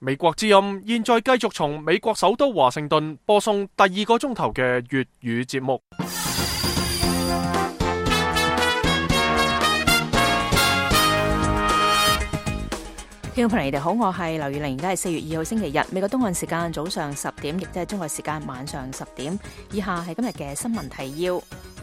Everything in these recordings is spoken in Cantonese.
美國之音現在繼續從美國首都華盛頓播送第2個鐘頭嘅粵語節目。 聽眾朋友，你哋好，我係劉月玲，而家係4月2號星期日，美國東岸時間早上10點，亦即係中國時間晚上10點。以下係今日嘅新聞提要。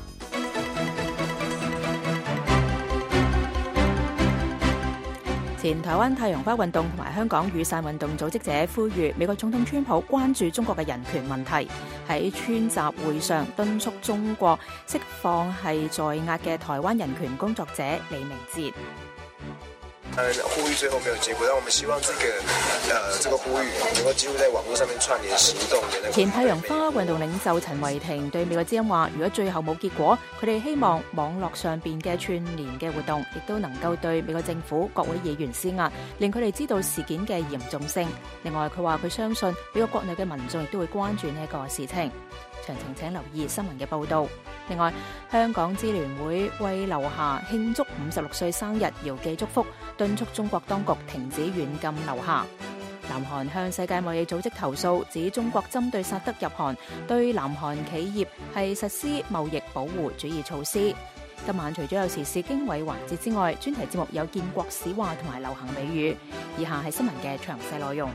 前台灣太陽花運動同埋香港雨傘運動組織者呼籲美國總統川普關注中國嘅人權問題，喺川集會上敦促中國釋放係在押嘅台灣人權工作者李明哲。 呼籲最後沒有結果，但我們希望這個呼籲能夠幾乎在網絡上面串聯行動。 前太陽花運動領袖陳維霆對美國之音話，如果最後冇結果，佢哋希望網絡上邊嘅串聯嘅活動，亦都能夠對美國政府各位議員施壓，令佢哋知道事件嘅嚴重性。另外，佢話佢相信美國國內嘅民眾亦都會關注呢一個事情。詳情請留意新聞嘅報導。另外，香港支聯會為劉霞慶祝56歲生日遙寄祝福，敦促中國當局停止軟禁劉霞。南韓向世界貿易組織投訴，指中國針對薩德入韓，對南韓企業係實施貿易保護主義措施。今晚除咗有時事經緯環節之外，專題節目有建國史話同埋流行美語。以下係新聞嘅詳細內容。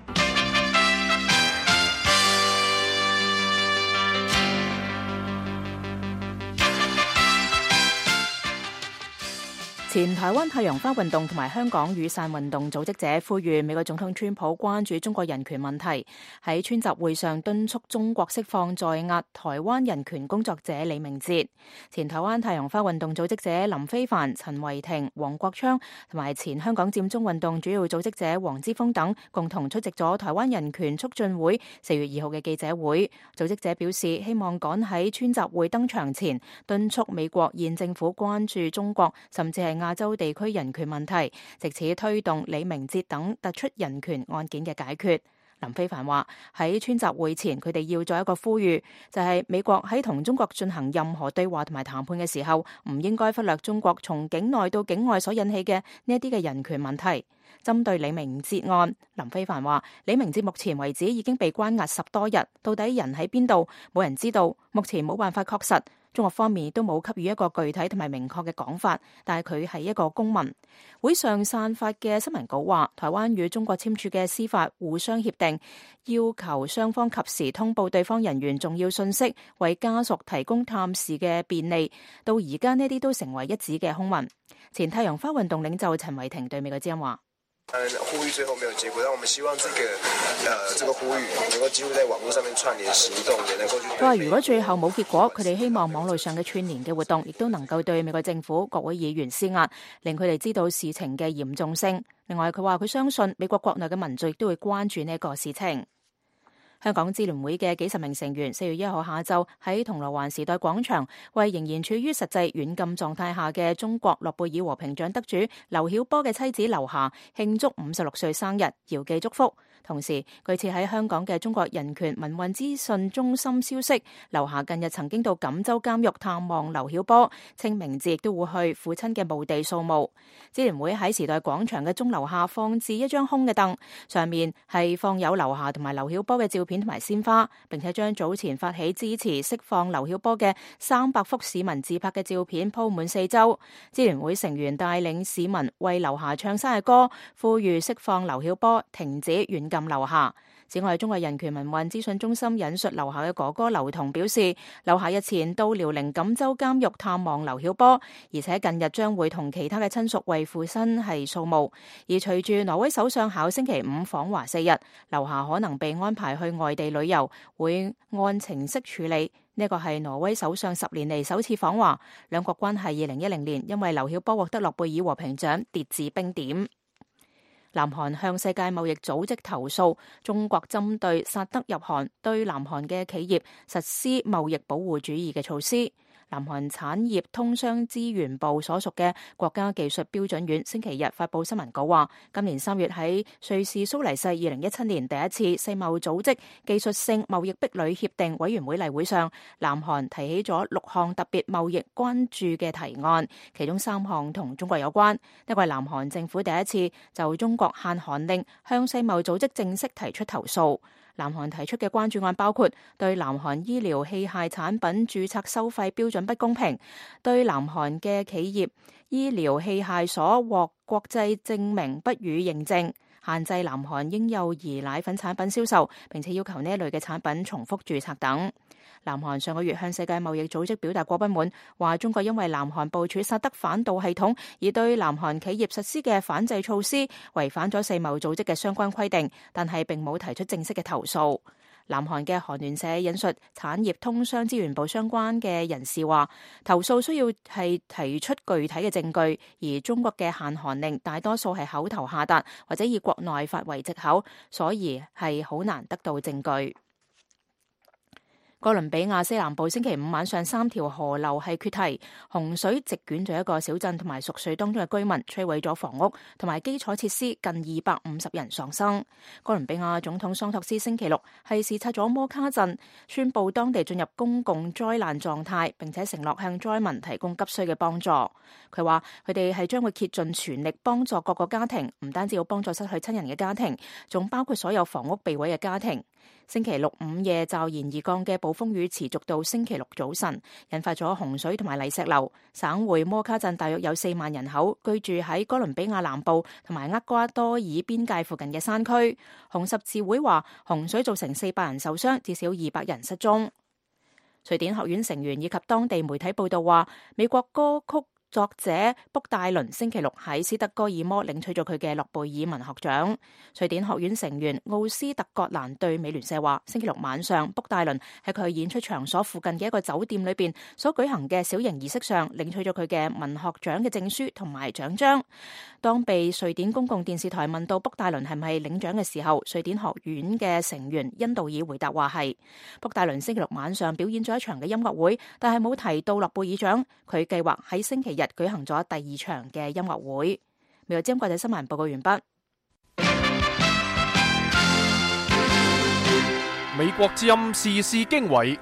前台灣太陽花運動同埋香港雨傘運動組織者呼籲美國總統川普關注中國人權問題，喺川集會上敦促中國釋放在押台灣人權工作者李明哲。前台灣太陽花運動組織者林飛帆、陳維霆、黃國昌同埋前香港佔中運動主要組織者黃之鋒等共同出席咗台灣人權促進會4月2號嘅記者會。組織者表示，希望趕喺川集會登場前敦促美國現政府關注中國，甚至係亞洲地區人權問題，藉此推動李明哲等突出人權案件嘅解決。林飛帆話，喺川集會前，佢哋要做一個呼籲，就係美國喺同中國進行任何對話同埋談判嘅時候，唔應該忽略中國從境內到境外所引起嘅呢一啲嘅人權問題。針對李明哲案，林飛帆話，李明哲目前為止已經被關押10多日，到底人喺邊度，冇人知道，目前冇辦法確實。中國方面都冇給予一個具體同埋明確嘅講法，但係佢係一個公民。會上散發嘅新聞稿話，台灣與中國簽署嘅司法互相協定，要求雙方及時通報對方人員重要信息，為家屬提供探視嘅便利。到而家呢啲都成為一紙嘅空文。前太陽花運動領袖陳維霆對美國之音話， 呼籲最後沒有結果，但我們希望這個呼籲能夠幾乎在網絡上面串聯行動，也能夠去。 佢話如果最後冇結果，佢哋希望網絡上嘅串聯嘅活動，亦都能夠對美國政府各位議員施壓，令佢哋知道事情嘅嚴重性。另外，佢話佢相信美國國內嘅民眾亦都會關注呢一個事情。香港支聯會嘅幾十名成員4月1號下晝喺銅鑼灣時代廣場為仍然處於實際軟禁狀態下嘅中國諾貝爾和平獎得主劉曉波嘅妻子劉霞慶祝56歲生日，遙寄祝福。同時，據此喺香港嘅中國人權民運資訊中心消息，劉霞近日曾經到錦州監獄探望劉曉波，清明節亦都會去父親嘅墓地掃墓。支聯會喺時代廣場嘅鐘樓下放置一張空嘅凳，上面係放有劉霞同埋劉曉波嘅照片同埋鮮花，並且將早前發起支持釋放劉曉波嘅300幅市民自拍嘅照片鋪滿四周。支聯會成員帶領市民為劉霞唱生日歌，呼籲釋放劉曉波，停止軟禁劉霞。此外，中國人權民運資訊中心引述劉霞嘅哥哥劉同表示，劉霞日前到遼寧錦州監獄探望劉曉波，而且近日將會同其他嘅親屬為父親係掃墓。而隨住挪威首相考星期5訪華4日，劉霞可能被安排去外地旅遊，會按程式處理。呢個係挪威首相10年嚟首次訪華，兩國關係2010年因為劉曉波獲得諾貝爾和平獎跌至冰點。南韓向世界貿易組織投訴，中國針對薩德入韓，對南韓嘅企業實施貿易保護主義嘅措施。 南韓產業通商資源部所屬嘅國家技術標準院星期日發布新聞稿話，今年3月喺瑞士蘇黎世2017年第一次世貿組織技術性貿易壁壘協定委員會例會上，南韓提起咗6項特別貿易關注嘅提案，其中3項同中國有關。呢個係南韓政府第一次就中國限韓令向世貿組織正式提出投訴。南韓提出嘅關注案包括對南韓醫療器械產品註冊收費標準不公平，對南韓嘅企業醫療器械所獲國際證明不予認證，限制南韓嬰幼兒奶粉產品銷售，並且要求呢一類嘅產品重複註冊等。南韓上個月向世界貿易組織表達過不滿，話中國因為南韓部署薩德反導系統而對南韓企業實施嘅反制措施違反咗世貿組織嘅相關規定，但係並冇提出正式嘅投訴。南韓嘅韓聯社引述產業通商資源部相關嘅人士話，投訴需要係提出具體嘅證據，而中國嘅限韓令大多數係口頭下達或者以國內法為藉口，所以係好難得到證據。哥倫比亞西南部星期五晚上3條河流係決堤，洪水席捲咗一個小鎮同埋熟睡當中嘅居民，摧毀咗房屋同埋基礎設施，近250人喪生。哥倫比亞總統桑托斯星期六係視察咗摩卡鎮，宣布當地進入公共災難狀態，並且承諾向災民提供急需嘅幫助。佢話佢哋係將會竭盡全力幫助各個家庭，唔單止要幫助失去親人嘅家庭，仲包括所有房屋被毀嘅家庭。星期六午夜驟然而降嘅暴風雨持續到星期六早晨，引發咗洪水同埋泥石流。省會摩卡鎮大約有4萬人口，居住喺哥倫比亞南部同埋厄瓜多爾邊界附近嘅山區。紅十字會話洪水造成400人受傷，至少200人失蹤。瑞典學院成員以及當地媒體報道話，美國歌曲作者卜戴倫星期六喺斯德哥爾摩領取咗佢嘅諾貝爾文學獎。瑞典學院成員奧斯特葛蘭對美聯社話，星期六晚上卜戴倫喺佢演出場所附近嘅一個酒店裏邊所舉行嘅小型儀式上領取咗佢嘅文學獎嘅證書同埋獎章。當被瑞典公共電視台問到卜戴倫係唔係領獎嘅時候，瑞典學院嘅成員恩道爾回答話係。卜戴倫星期六晚上表演咗一場嘅音樂會，但係冇提到諾貝爾獎。佢計劃喺星期日舉行咗第2場嘅音樂會。美國之音國際新聞報告完畢。 美國之音時事經緯，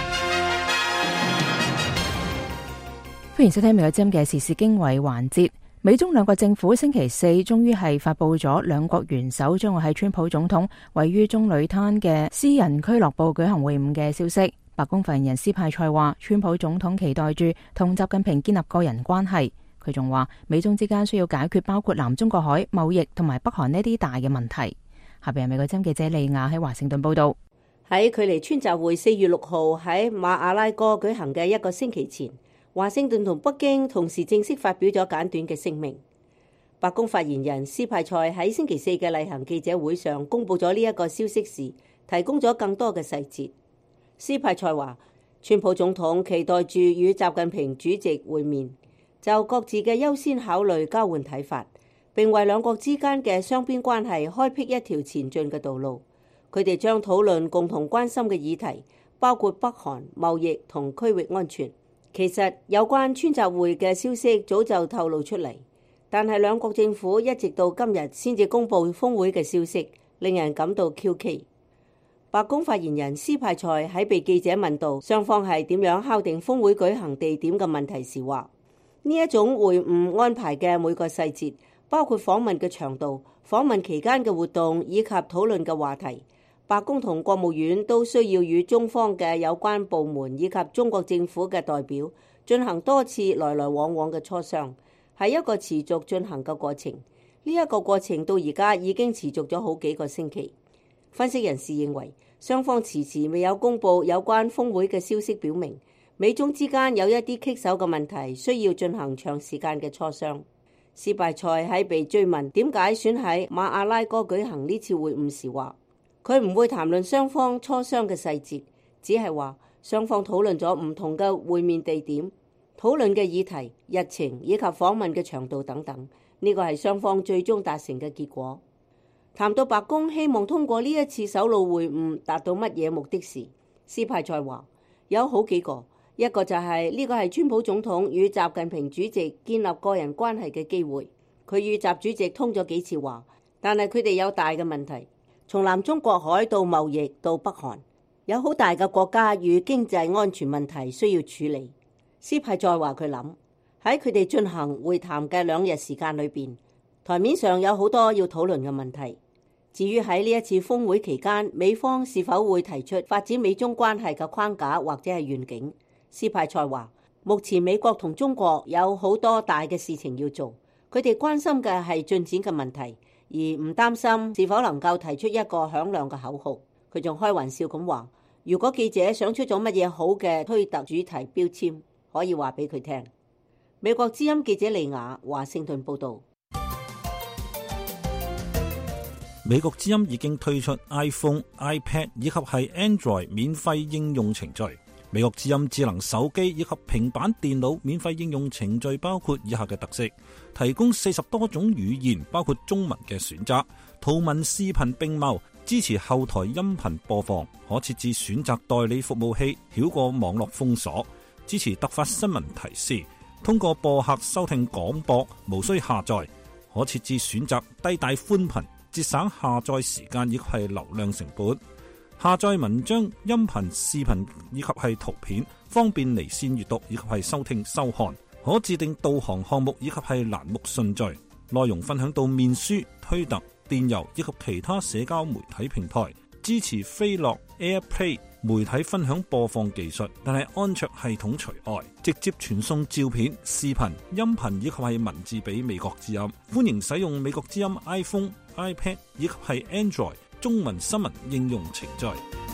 歡迎收聽美國之音嘅時事經緯環節。美中兩國政府星期四終於係發佈咗兩國元首將會喺川普總統位於棕櫚灘嘅私人俱樂部舉行會晤嘅消息。白宮發言人斯派塞話，川普總統期待住同習近平建立個人關係。佢仲話，美中之間需要解決包括南中國海、貿易同埋北韓呢啲大嘅問題。下邊係美國之音記者利亞喺華盛頓報道。 喺距離川習會4月6號喺馬阿拉哥舉行嘅1個星期前，華盛頓同北京同時正式發表咗簡短嘅聲明。白宮發言人斯派塞喺星期四嘅例行記者會上公布咗呢一個消息時，提供咗更多嘅細節。斯派塞話，川普總統期待住與習近平主席會面，就各自嘅優先考慮交換睇法，並為兩國之間嘅雙邊關係開闢一條前進嘅道路。佢哋將討論共同關心嘅議題，包括北韓、貿易同區域安全。其實有關川習會嘅消息早就透露出嚟，但係兩國政府一直到今日先至公布峰會嘅消息，令人感到蹊蹺。白宮發言人斯派塞喺被記者問到雙方係點樣敲定峰會舉行地點嘅問題時話，呢一種會晤安排嘅每個細節，包括訪問嘅長度、訪問期間嘅活動以及討論嘅話題，白宮同國務院都需要與中方嘅有關部門以及中國政府嘅代表進行多次來來往往嘅磋商，係一個持續進行嘅過程。呢一個過程到而家已經持續咗好幾個星期。分析人士認為，雙方遲遲未有公布有關峰會嘅消息，表明美中之間有一啲棘手嘅問題需要進行長時間嘅磋商。斯派塞喺被追問點解選喺馬阿拉哥舉行呢次會晤時話，佢唔會談論雙方磋商嘅細節，只係話雙方討論咗唔同嘅會面地點、討論嘅議題、日程以及訪問嘅長度等等。呢個係雙方最終達成嘅結果。談到白宮希望通過呢一次首腦會晤達到乜嘢目的時，斯派塞話有好幾個， 一個就係呢個係川普總統與習近平主席建立個人關係嘅機會。佢與習主席通咗幾次話，但係佢哋有大嘅問題，從南中國海到貿易到北韓，有好大嘅國家與經濟安全問題需要處理。斯派再話佢諗喺佢哋進行會談嘅2日時間裏邊，台面上有好多要討論嘅問題。至於喺呢一次峰會期間，美方是否會提出發展美中關係嘅框架或者係願景？斯派塞話：目前美國同中國有好多大嘅事情要做，佢哋關心嘅係進展嘅問題，而唔擔心是否能夠提出一個響亮嘅口號。佢仲開玩笑咁話：如果記者想出咗乜嘢好嘅推特主題標籤，可以話俾佢聽。美國之音記者利亞華盛頓報導。 美國之音已經推出 iPhone、iPad 以及係 Android 免費應用程序。美國之音智能手機以及平板電腦免費應用程序包括以下嘅特色：提供40多種語言，包括中文嘅選擇，圖文視頻並茂，支持後台音頻播放，可設置選擇代理服務器，繞過網絡封鎖，支持突發新聞提示，通過播客收聽廣播，無需下載，可設置選擇低帶寬頻，節省下載時間以及係流量成本。下載文章、音頻、視頻以及係圖片，方便離線閱讀以及係收聽收看。可自定導航項目以及係欄目順序。內容分享到面書、推特、電郵以及其他社交媒體平台。支持飛樂 AirPlay 媒體分享播放技術，但係安卓系統除外。直接傳送照片、視頻、音頻以及係文字俾美國之音。歡迎使用美國之音 iPhone、iPad 以及係 Android中文新聞應用程序。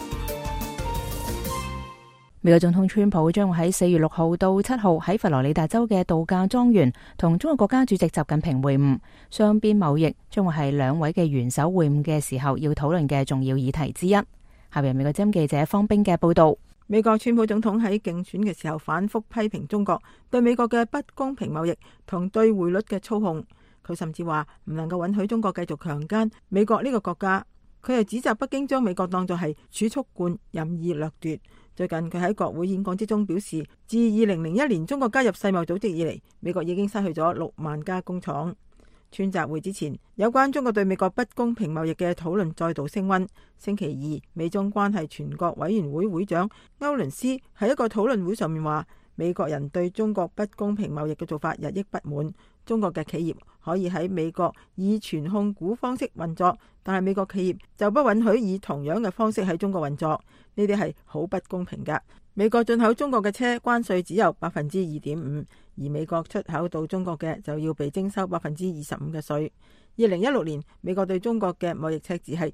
美國總統川普將會喺4月6號到7號喺佛羅里達州嘅度假莊園同中國國家主席習近平會晤，雙邊貿易將會係兩位嘅元首會晤嘅時候要討論嘅重要議題之一。下邊美國之音記者方冰嘅報道。 美國川普總統喺競選嘅時候反覆批評中國對美國嘅不公平貿易同對匯率嘅操控，佢甚至話唔能夠允許中國繼續強姦美國呢個國家。佢又指責北京將美國當作係儲蓄罐，任意掠奪。最近佢喺國會演講之中表示，自2001年中國加入世貿組織以嚟，美國已經失去咗6萬家工廠。川習會之前，有關中國對美國不公平貿易嘅討論再度升溫。星期二，美中關係全國委員會會長歐倫斯喺一個討論會上面話，美國人對中國不公平貿易嘅做法日益不滿。中國嘅企業可以喺美國以全控股方式運作，但係美國企業就不允許以同樣嘅方式喺中國運作，呢啲係好不公平㗎。美國進口中國嘅車關稅只有 2.5%， 而美國出口到中國嘅就要被徵收 25% 嘅稅。2016年，美國對中國嘅貿易赤字係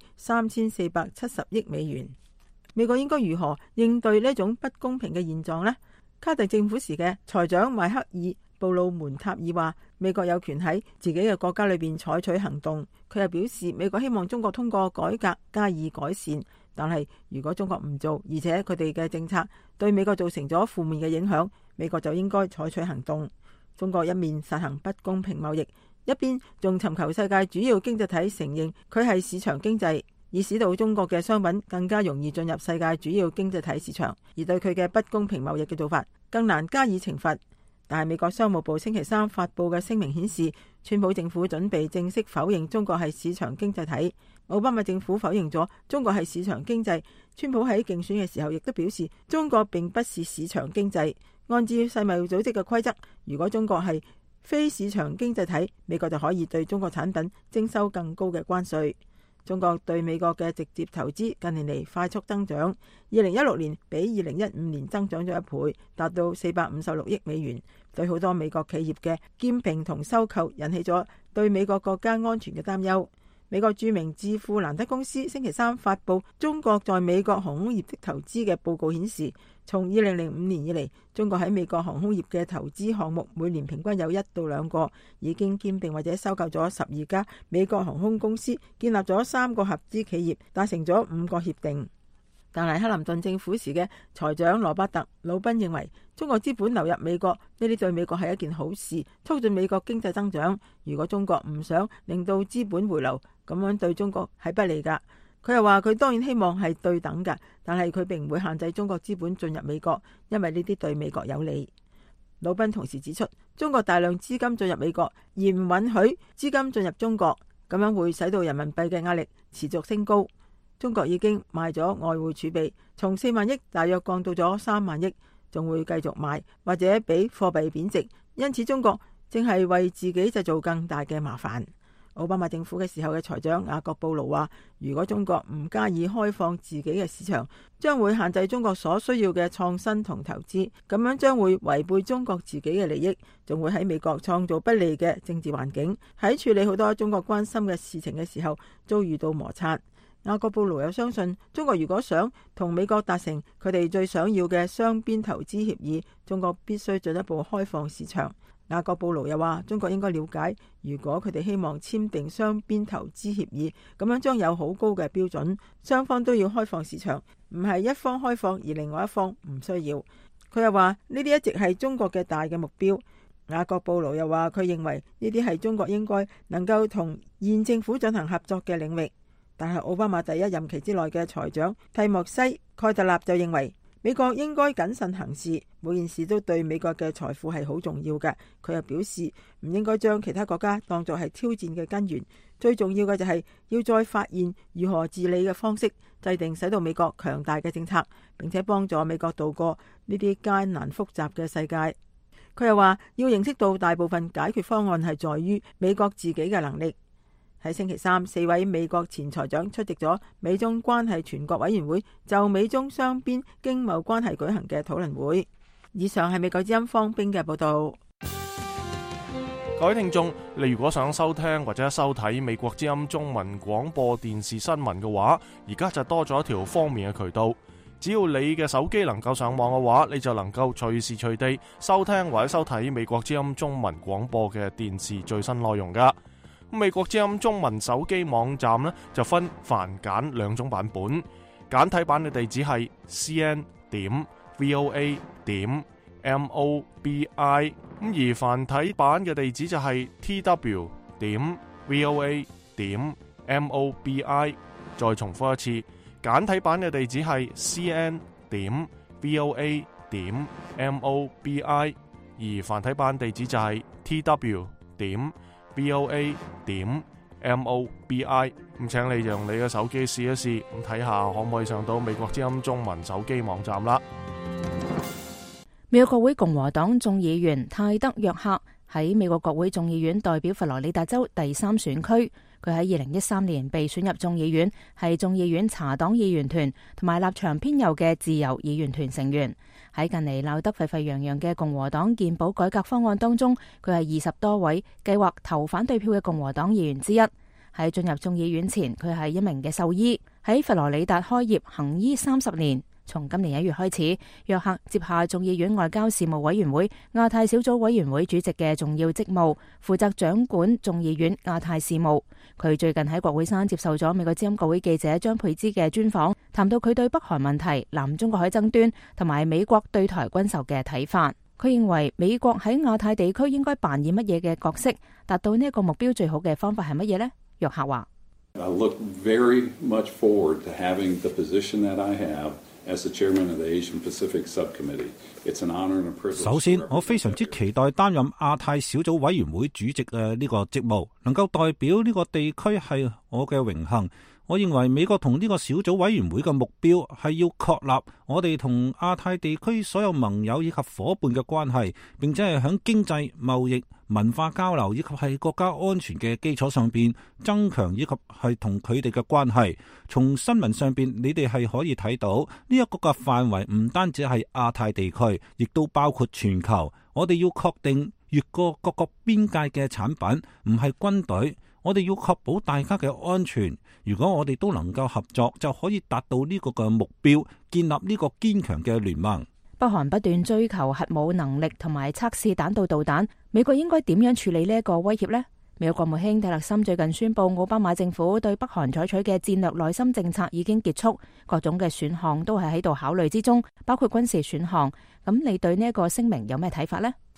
3470億美元。美國應該如何應對呢種不公平嘅現狀呢？卡特政府時嘅財長邁克爾布魯門塔爾話，美國有權喺自己嘅國家裏邊採取行動。佢又表示，美國希望中國通過改革加以改善，但係如果中國唔做，而且佢哋嘅政策對美國造成咗負面嘅影響，美國就應該採取行動。中國一面實行不公平貿易，一邊仲尋求世界主要經濟體承認佢係市場經濟，以使到中國嘅商品更加容易進入世界主要經濟體市場，而對佢嘅不公平貿易嘅做法更難加以懲罰。但係美國商務部星期三發佈嘅聲明顯示，川普政府準備正式否認中國係市場經濟體。奧巴馬政府否認咗中國係市場經濟，川普喺競選嘅時候亦都表示中國並不是市場經濟。按照世貿組織嘅規則，如果中國係非市場經濟體，美國就可以對中國產品徵收更高嘅關稅。中國對美國嘅直接投資近年嚟快速增長，2016年比2015年增長咗1倍，達到456億美元。對好多美國企業嘅兼併同收購引起咗對美國國家安全嘅擔憂。美國著名智庫蘭德公司星期三發佈中國在美國航空業的投資嘅報告顯示，從2005年以嚟，中國喺美國航空業嘅投資項目每年平均有1到2個，已經兼併或者收購咗12家美國航空公司，建立咗3個合資企業，達成咗5個協定。但係克林頓政府時嘅財長羅伯特·魯賓認為，中國資本流入美國呢啲對美國係一件好事，促進美國經濟增長。如果中國唔想令到資本回流，咁樣對中國係不利㗎。 佢又話佢當然希望係對等嘅，但係佢並唔會限制中國資本進入美國，因為呢啲對美國有利。魯賓同時指出，中國大量資金進入美國，而唔允許資金進入中國，咁樣會使到人民幣嘅壓力持續升高。中國已經賣咗外匯儲備，從4萬億大約降到咗3萬億，仲會繼續賣，或者俾貨幣貶值。因此中國正係為自己製造更大嘅麻煩。奧巴馬政府嘅時候嘅財長雅各布勞話，如果中國唔加以開放自己嘅市場，將會限制中國所需要嘅創新同投資，咁樣將會違背中國自己嘅利益，仲會喺美國創造不利嘅政治環境，喺處理好多中國關心嘅事情嘅時候遭遇到摩擦。雅各布勞又相信，中國如果想同美國達成佢哋最想要嘅雙邊投資協議，中國必須進一步開放市場。雅各布勞又話，中國應該了解，如果佢哋希望簽訂雙邊投資協議，咁樣將有好高嘅標準，雙方都要開放市場，唔係一方開放而另外一方唔需要。佢又話呢啲一直係中國嘅大嘅目標。雅各布勞又話，佢認為呢啲係中國應該能夠同現政府進行合作嘅領域。但係奧巴馬第一任期之內嘅財長蒂莫西·蓋特納就認為，美國應該謹慎行事，每件事都對美國嘅財富係好重要嘅。佢又表示唔應該將其他國家當作係挑戰嘅根源，最重要嘅就係要再發現如何治理嘅方式，制定使到美國強大嘅政策，並且幫助美國度過呢啲艱難複雜嘅世界。佢又話要認識到大部分解決方案係在於美國自己嘅能力。喺星期三，4位美國前財長出席咗美中關係全國委員會就美中雙邊經貿關係舉行嘅討論會。以上係美國之音方冰嘅報道。 各位聽眾，你如果想收聽或者收睇美國之音中文廣播電視新聞嘅話，而家就多咗一條方便嘅渠道。只要你嘅手機能夠上網嘅話，你就能夠隨時隨地收聽或者收睇美國之音中文廣播嘅電視最新內容噶。美國之音中文手機網站呢，就分繁簡兩種版本，簡體版嘅地址係 cn.voa.mobi， 而繁體版嘅地址就係 tw.voa.mobi。 再重複一次，簡體版嘅地址係 cn.voa.mobi， 而繁體版地址就係 tw.voa.mobi。咁請你用你嘅手機試一試，咁睇下可唔可以上到美國之音中文手機網站啦。 美國國會共和黨眾議員泰德約克喺美國國會眾議院代表佛羅里達州第3選區，佢喺2013年被選入眾議院，係眾議院茶黨議員團同埋立場偏右嘅自由議員團成員。喺近嚟鬧得沸沸揚揚嘅共和黨健保改革方案當中，佢係20多位計劃投反對票嘅共和黨議員之一。喺進入眾議院前，佢係一名嘅獸醫，喺佛羅里達開業行醫30年。從今年1月開始，約克接下眾議院外交事務委員會亞太小組委員會主席嘅重要職務，負責掌管眾議院亞太事務。佢最近喺國會山接受咗美國之音國會記者張佩芝嘅專訪，談到佢對北韓問題、南中國海爭端同埋美國對台軍售嘅睇法。佢認為美國喺亞太地區應該扮演乜嘢嘅角色，達到呢一個目標最好嘅方法係乜嘢呢？約克話 I look very much forward to having the position that I have as the chairman of the Asian Pacific Subcommittee. It's an honor and a privilege. 首先，我非常之期待擔任亞太小組委員會主席嘅呢個職務，能夠代表呢個地區係我嘅榮幸。我認為美國同呢個小組委員會嘅目標係要確立我哋同亞太地區所有盟友以及伙伴嘅關係，並且係響經濟、貿易、文化交流以及係國家安全嘅基礎上邊增強以及係同佢哋嘅關係。從新聞上邊，你哋係可以睇到呢一個嘅範圍唔單止係亞太地區，亦都包括全球。我哋要確定越過各個邊界嘅產品唔係軍隊。我哋要確保大家嘅安全。如果我哋都能夠合作，就可以達到呢個嘅目標，建立呢個堅強嘅聯盟。 北韓不斷追求核武能力同埋測試彈道導彈，美國應該點樣處理呢一個威脅呢？美國國務卿蒂勒森最近宣布，奧巴馬政府對北韓採取嘅戰略內心政策已經結束，各種嘅選項都係喺度考慮之中，包括軍事選項。咁你對呢一個聲明有咩睇法呢？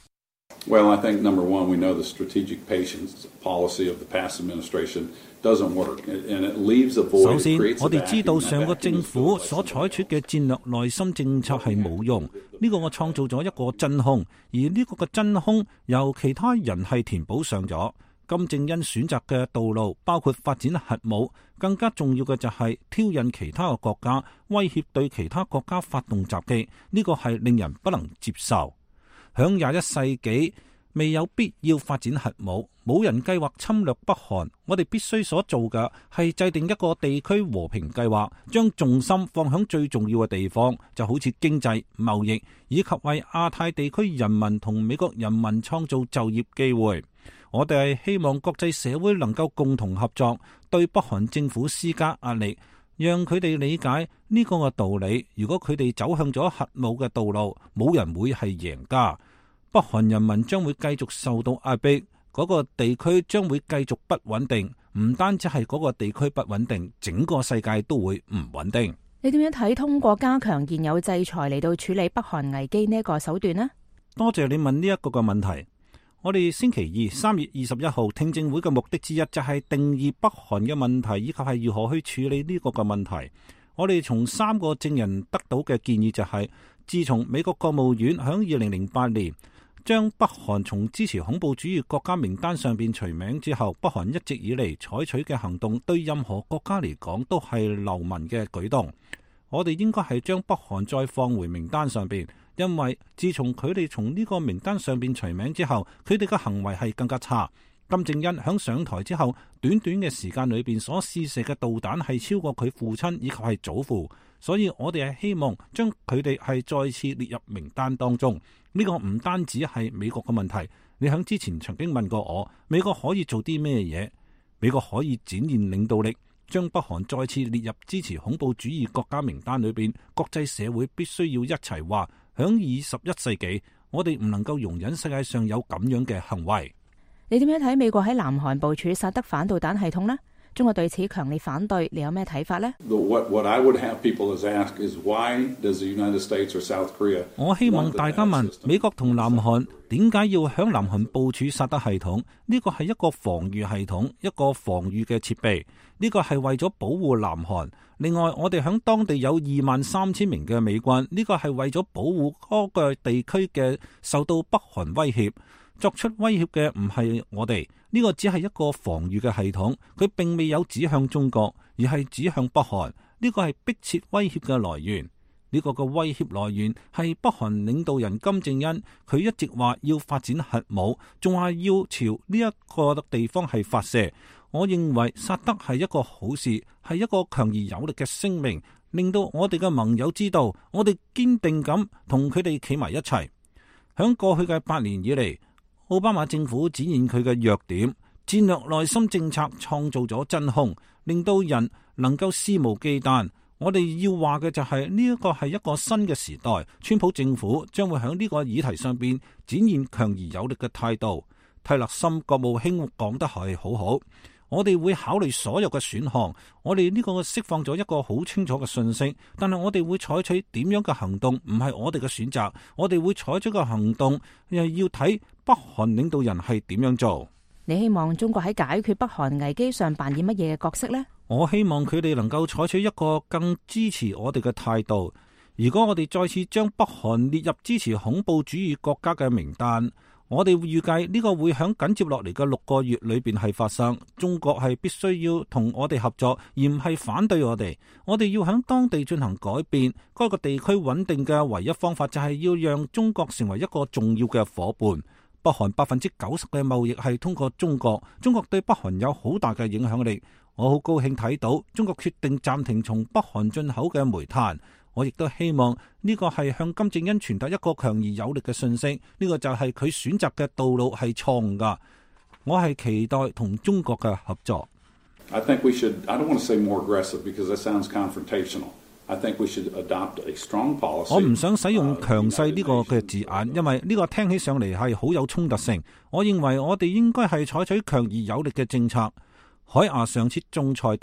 Well, I think number one, we know the strategic patience policy of the past administration doesn't work, and it leaves a void. 首先，我哋知道上個政府所採取嘅戰略內心政策係冇用，呢個我創造咗一個真空，而呢個嘅真空由其他人係填補上咗。金正恩選擇嘅道路包括發展核武，更加重要嘅就係挑釁其他嘅國家，威脅對其他國家發動襲擊，呢個係令人不能接受。響21世紀未有必要發展核武，冇人計劃侵略北韓，我哋必須所做嘅係制定一個地區和平計劃，將重心放響最重要嘅地方，就好似經濟、貿易，以及為亞太地區人民同美國人民創造就業機會。我哋係希望國際社會能夠共同合作，對北韓政府施加壓力，讓佢哋理解呢個嘅道理。如果佢哋走向咗核武嘅道路，冇人會係贏家。北韓人民將會繼續受到壓迫，嗰個地區將會繼續不穩定，唔單止係嗰個地區不穩定，整個世界都會唔穩定。 你點樣睇通過加強現有制裁嚟到處理北韓危機呢一個手段呢？ 多謝你問呢一個嘅問題。我哋星期二3月21號聽證會嘅目的之一就係定義北韓嘅問題，以及係如何去處理呢個嘅問題。我哋從3個證人得到嘅建議就係，自從美國國務院響2008年將北韓從支持恐怖主義國家名單上邊除名之後，北韓一直以嚟採取嘅行動對任何國家嚟講都係流氓嘅舉動。我哋應該係將北韓再放回名單上邊，因為自從佢哋從呢個名單上邊除名之後，佢哋嘅行為係更加差。金正恩響上台之後，短短嘅時間裏邊所試射嘅導彈係超過佢父親以及係祖父，所以我哋係希望將佢哋係再次列入名單當中。呢個唔單止係美國嘅問題，你響之前曾經問過我，美國可以做啲咩嘢？美國可以展現領導力，將北韓再次列入支持恐怖主義國家名單裏邊。國際社會必須要一齊話，響21世紀，我哋唔能夠容忍世界上有咁樣嘅行為。 你點樣睇美國喺南韓部署薩德反導彈系統呢？中國對此強烈反對，你有咩睇法呢？ What I would have people ask is why does the United States or South Korea？ 我希望大家問美國同南韓點解要響南韓部署薩德系統？呢個係一個防禦系統，一個防禦嘅設備。呢個係為咗保護南韓。另外，我哋響當地有23,000名嘅美軍，呢個係為咗保護嗰個地區嘅受到北韓威脅。作出威脅嘅唔係我哋，呢個只係一個防禦嘅系統，佢並未有指向中國，而係指向北韓。呢個係迫切威脅嘅來源。呢個嘅威脅來源係北韓領導人金正恩，佢一直話要發展核武，仲話要朝呢一個地方係發射。我認為薩德係一個好事，係一個強而有力嘅聲明，令到我哋嘅盟友知道，我哋堅定咁同佢哋企埋一齊。響過去嘅8年以嚟，奧巴馬政府展現佢嘅弱點，戰略內心政策創造咗真空，令到人能夠肆無忌憚。我哋要話嘅就係呢一個係一個新嘅時代，川普政府將會喺呢個議題上邊展現強而有力嘅態度。蒂勒森國務卿講得係好好，我哋會考慮所有嘅選項，我哋呢個釋放咗一個好清楚嘅信息，但係我哋會採取點樣嘅行動，唔係我哋嘅選擇，我哋會採取嘅行動又要睇北韓領導人係點樣做。 你希望中國喺解決北韓危機上扮演乜嘢嘅角色呢？ 我希望佢哋能夠採取一個更支持我哋嘅態度。如果我哋再次將北韓列入支持恐怖主義國家嘅名單，我哋預計呢個會響緊接落嚟嘅6個月裏邊係發生。中國係必須要同我哋合作，而唔係反對我哋。我哋要響當地進行改變。該個地區穩定嘅唯一方法就係要讓中國成為一個重要嘅夥伴。北韓90%嘅貿易係通過中國，中國對北韓有好大嘅影響力。我好高興睇到中國決定暫停從北韓進口嘅煤炭。我亦都希望呢個係向金正恩傳達一個強而有力嘅信息。呢個就係佢選擇嘅道路係錯誤㗎。我係期待同中國嘅合作。 I think we should, I don't want to say more aggressive because that sounds confrontational. I think we should adopt a strong policy. 我唔想使用強勢呢個嘅字眼，因為呢個聽起上嚟係好有衝突性。我認為我哋應該係採取強而有力嘅政策。海牙上設仲裁庭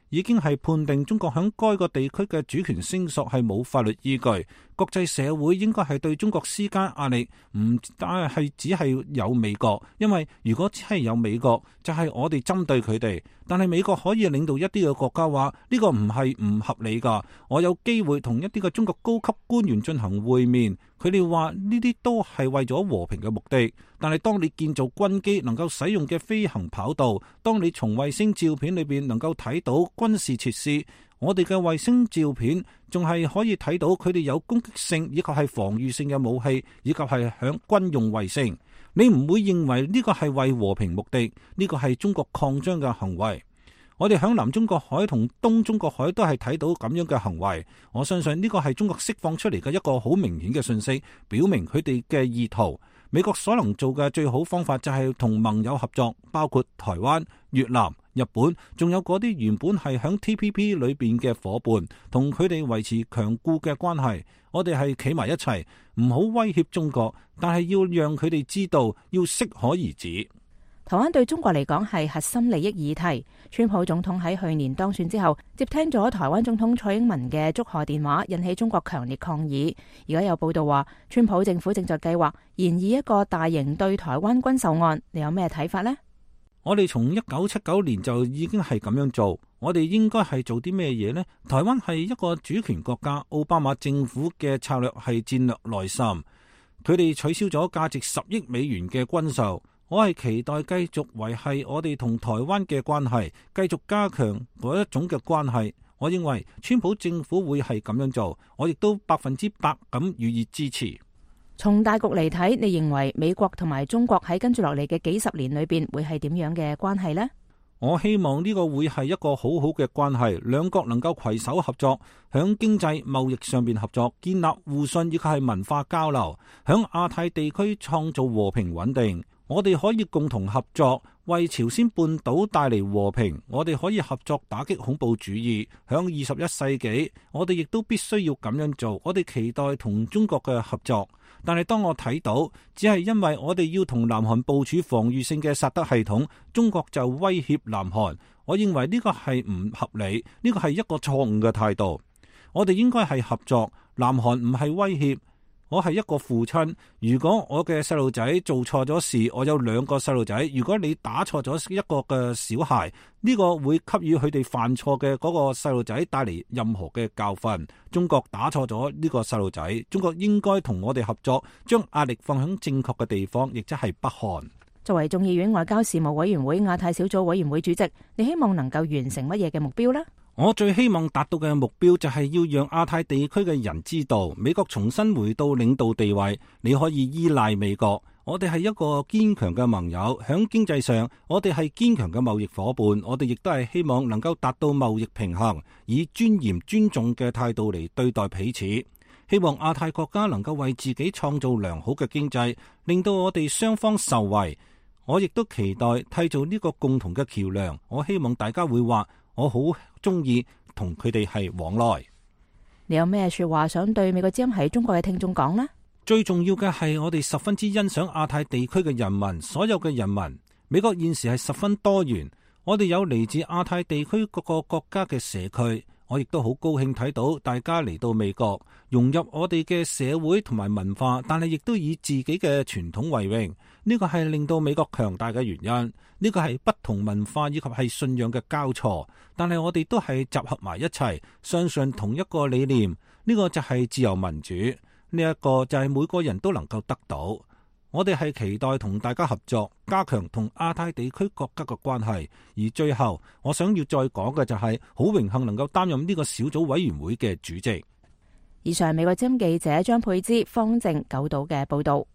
已經係判定中國響該個地區嘅主權聲索係冇法律依據。國際社會應該係對中國施加壓力，唔但係只係有美國，因為如果只係有美國，就係我哋針對佢哋。但係美國可以領導一啲嘅國家話呢個唔係唔合理㗎。我有機會同一啲嘅中國高級官員進行會面，佢哋話呢啲都係為咗和平嘅目的。但係當你建造軍機能夠使用嘅飛行跑道，當你從衛星照片裏邊能夠睇到軍事設施，我哋嘅衛星照片仲係可以睇到佢哋有攻擊性以及係防禦性嘅武器，以及係響軍用衛星。你唔會認為呢個係為和平目的，呢個係中國擴張嘅行為。我哋響南中國海同東中國海都係睇到咁樣嘅行為。我相信呢個係中國釋放出嚟嘅一個好明顯嘅信息，表明佢哋嘅意圖。美國所能做嘅最好方法就係同盟友合作，包括台灣、越南、日本，仲有嗰啲原本係響 TPP 裏邊嘅伙伴，同佢哋維持強固嘅關係。我哋係企埋一齊，唔好威脅中國，但係要讓佢哋知道要適可而止。 台灣對中國嚟講係核心利益議題。川普總統喺去年當選之後，接聽咗台灣總統蔡英文嘅祝賀電話，引起中國強烈抗議。而家有報道話，川普政府正在計劃研議一個大型對台灣軍售案。你有咩睇法呢？ 我哋從1979年就已經係咁樣做。我哋應該係做啲咩嘢呢？台灣係一個主權國家，奧巴馬政府嘅策略係戰略內滲，佢哋取消咗價值10億美元嘅軍售。我係期待繼續維繫我哋同台灣嘅關係，繼續加強嗰一種嘅關係。我認為川普政府會係咁樣做，我亦都100%咁予以支持。 從大局嚟睇，你認為美國同埋中國喺跟住落嚟嘅幾十年裏邊會係點樣嘅關係呢？ 我希望呢個會係一個好好嘅關係，兩國能夠攜手合作，響經濟貿易上邊合作，建立互信以及係文化交流，響亞太地區創造和平穩定。我哋可以共同合作，為朝鮮半島帶嚟和平。我哋可以合作打擊恐怖主義。響21世紀，我哋亦都必須要咁樣做。我哋期待同中國嘅合作，但係當我睇到，只係因為我哋要同南韓部署防禦性嘅薩德系統，中國就威脅南韓。我認為呢個係唔合理，呢個係一個錯誤嘅態度。我哋應該係合作，南韓唔係威脅。我係一個父親，如果我嘅細路仔做錯咗事，我有2個細路仔。如果你打錯咗一個嘅小孩，呢個會給予佢哋犯錯嘅嗰個細路仔帶嚟任何嘅教訓。中國打錯咗呢個細路仔，中國應該同我哋合作，將壓力放喺正確嘅地方，亦即係北韓。 作為眾議院外交事務委員會亞太小組委員會主席，你希望能夠完成乜嘢嘅目標呢？ 我最希望達到嘅目標就係要讓亞太地區嘅人知道，美國重新回到領導地位，你可以依賴美國。我哋係一個堅強嘅盟友，響經濟上，我哋係堅強嘅貿易夥伴。我哋亦都係希望能夠達到貿易平衡，以尊嚴尊重嘅態度嚟對待彼此。希望亞太國家能夠為自己創造良好嘅經濟，令到我哋雙方受惠。我亦都期待締造呢個共同嘅橋樑。我希望大家會話，我好中意同佢哋係往來。 你有咩說話想對美國之音喺中國嘅聽眾講呢？ 最重要嘅係我哋十分之欣賞亞太地區嘅人民，所有嘅人民。美國現時係十分多元，我哋有嚟自亞太地區各個國家嘅社區。我亦都好高興睇到大家嚟到美國，融入我哋嘅社會同埋文化，但係亦都以自己嘅傳統為榮。呢個係令到美國強大嘅原因。呢個係不同文化以及係信仰嘅交錯，但係我哋都係集合埋一齊，相信同一個理念。呢個就係自由民主，呢一個就係每個人都能夠得到。我哋係期待同大家合作，加強同亞太地區國家嘅關係。而最後，我想要再講嘅就係好榮幸能夠擔任呢個小組委員會嘅主席。 以上美國之音記者張佩芝、方正、九島嘅報道。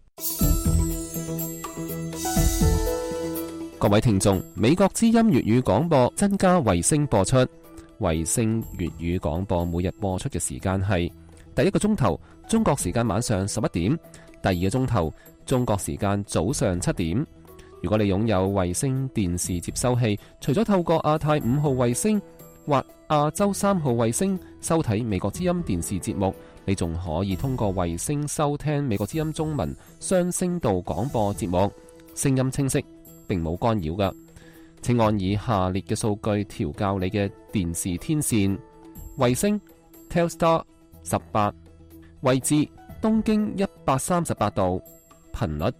各位聽眾，美國之音粵語廣播增加衛星播出。衛星粵語廣播每日播出嘅時間係第一個鐘頭中國時間晚上11點，第二個鐘頭中國時間早上7點。如果你擁有衛星電視接收器，除咗透過亞太5號衛星或亞洲3號衛星收睇美國之音電視節目，你仲可以通過衛星收聽美國之音中文雙聲道廣播節目，聲音清晰，並冇干擾㗎。 請按以下列嘅數據調校你嘅電視天線：衛星 Telstar 18，位置東經138度，頻率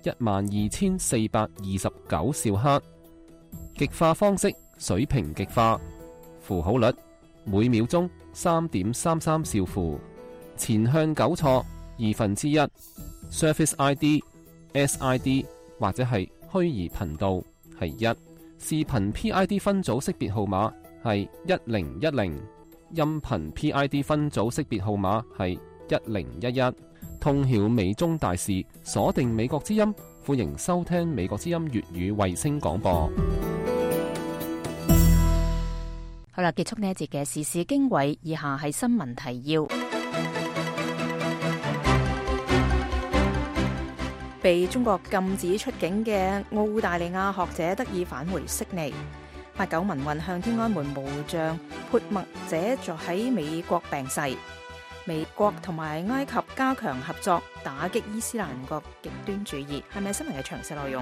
12429兆赫，極化方式水平極化，符號率每秒鐘3.33兆符，前向糾錯1/2， Surface ID SID 或者係虛擬頻道係1，視頻 PID 分組識別號碼係1010，音頻 PID 分組識別號碼係1011。通曉美中大事，鎖定美國之音，歡迎收聽美國之音粵語衛星廣播。 好啦，結束呢一節嘅時事經緯，以下係新聞提要。被中國禁止出境嘅澳大利亞學者得以返回悉尼。89民運向天安門無像潑墨者在喺美國病逝。美國同埋埃及加強合作，打擊伊斯蘭國極端主義。係咪新聞嘅詳細內容？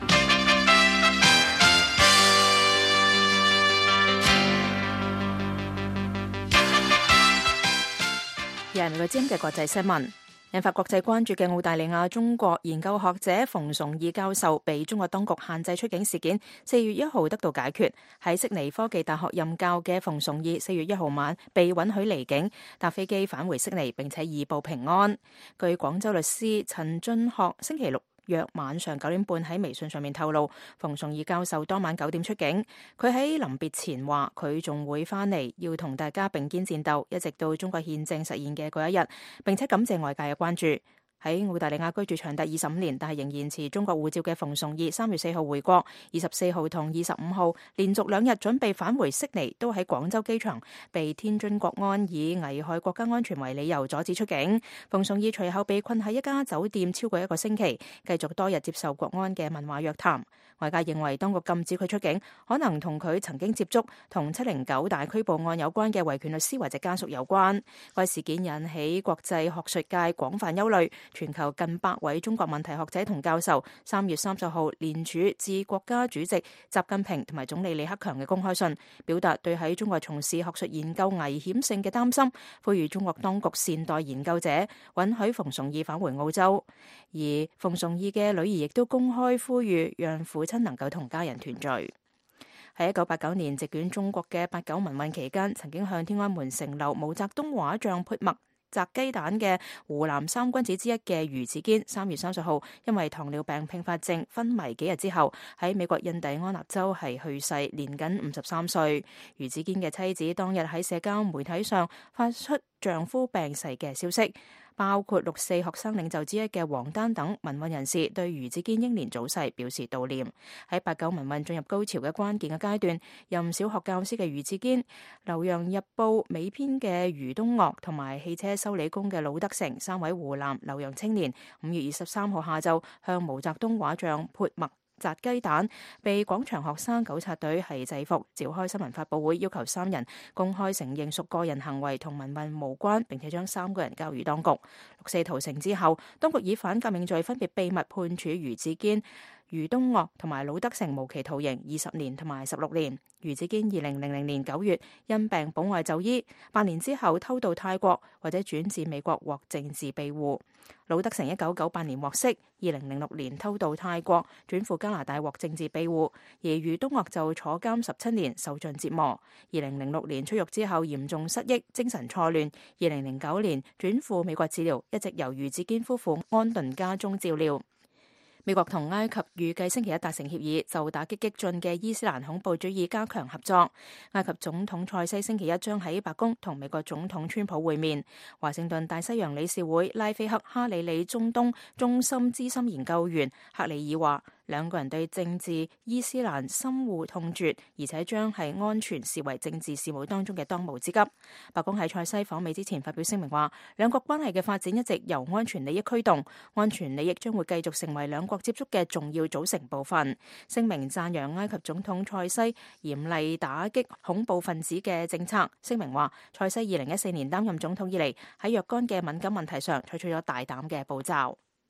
而係美國之音嘅國際新聞。引發國際關注嘅澳大利亞中國研究學者馮崇義教授被中國當局限制出境事件，4月1號得到解決。喺悉尼科技大學任教嘅馮崇義4月1號晚被允許離境，搭飛機返回悉尼，並且移步平安。據廣州律師陳俊學星期六約晚上9點半喺微信上面透露，馮崇義教授當晚9點出境。佢喺臨別前話，佢仲會返嚟，要同大家並肩戰鬥，一直到中國憲政實現嘅嗰一日，並且感謝外界嘅關注。喺澳大利亞居住長達25年，但係仍然持中國護照嘅馮崇義3月4號回國，24號同25號連續2日準備返回悉尼，都喺廣州機場被天津國安以危害國家安全為理由阻止出境。馮崇義隨後被困喺一家酒店超過1個星期，繼續多日接受國安嘅問話約談。外界認為當局禁止佢出境，可能同佢曾經接觸同709大拘捕案有關嘅維權律師或者家屬有關。該事件引起國際學術界廣泛憂慮，全球近100位中國問題學者同教授3月30號聯署致國家主席習近平同埋總理李克強嘅公開信，表達對喺中國從事學術研究危險性嘅擔心，呼籲中國當局善待研究者，允許馮崇義返回澳洲。而馮崇義嘅女兒亦都公開呼籲讓父親能夠同家人團聚。喺1989年席捲中國嘅89民運期間，曾經向天安門城樓毛澤東畫像潑墨砸雞蛋嘅湖南3君子之一嘅余子堅3月30號因為糖尿病併發症昏迷幾日之後喺美國印第安納州係去世，年僅53歲。余子堅嘅妻子當日喺社交媒體上發出丈夫病逝嘅消息，包括6四學生領袖之一嘅王丹等民運人士對余子堅英年早逝表示悼念。喺89民運進入高潮嘅關鍵嘅階段，任小學教師嘅余子堅、留洋日報美編嘅余東岳同埋汽車修理工嘅魯德成3位湖南留洋青年5月23號下晝向毛澤東畫像潑墨砸雞蛋，被廣場學生糾察隊係制服，召開新聞發佈會，要求3人公開承認屬個人行為同民運無關，並且將3個人交予當局。6四屠城之後，當局以反革命罪分別秘密判處余子堅、余東岳同埋魯德成無期徒刑20年同埋16年。余子堅2000年9月因病保外就醫，8年之後偷渡泰國或者轉至美國獲政治庇護。魯德成1998年獲釋，2006年偷渡泰國轉赴加拿大獲政治庇護，而余東岳就坐監17年，受盡折磨。2006年出獄之後嚴重失憶，精神錯亂。2009年轉赴美國治療，一直由余子堅夫婦安頓家中照料。美國同埃及預計星期一達成協議，就打擊激進嘅伊斯蘭恐怖主義加強合作。埃及總統塞西星期一將喺白宮同美國總統川普會面。華盛頓大西洋理事會拉菲克哈里里中東中心資深研究員克里爾話，兩個人對政治伊斯蘭深惡痛絕，而且將係安全視為政治事務當中嘅當務之急。白宮喺塞西訪美之前發表聲明話，兩國關係嘅發展一直由安全利益驅動，安全利益將會繼續成為兩國接觸嘅重要組成部分。聲明讚揚埃及總統塞西嚴厲打擊恐怖分子嘅政策。聲明話，塞西2014年擔任總統以嚟，喺若干嘅敏感問題上採取咗大膽嘅步驟。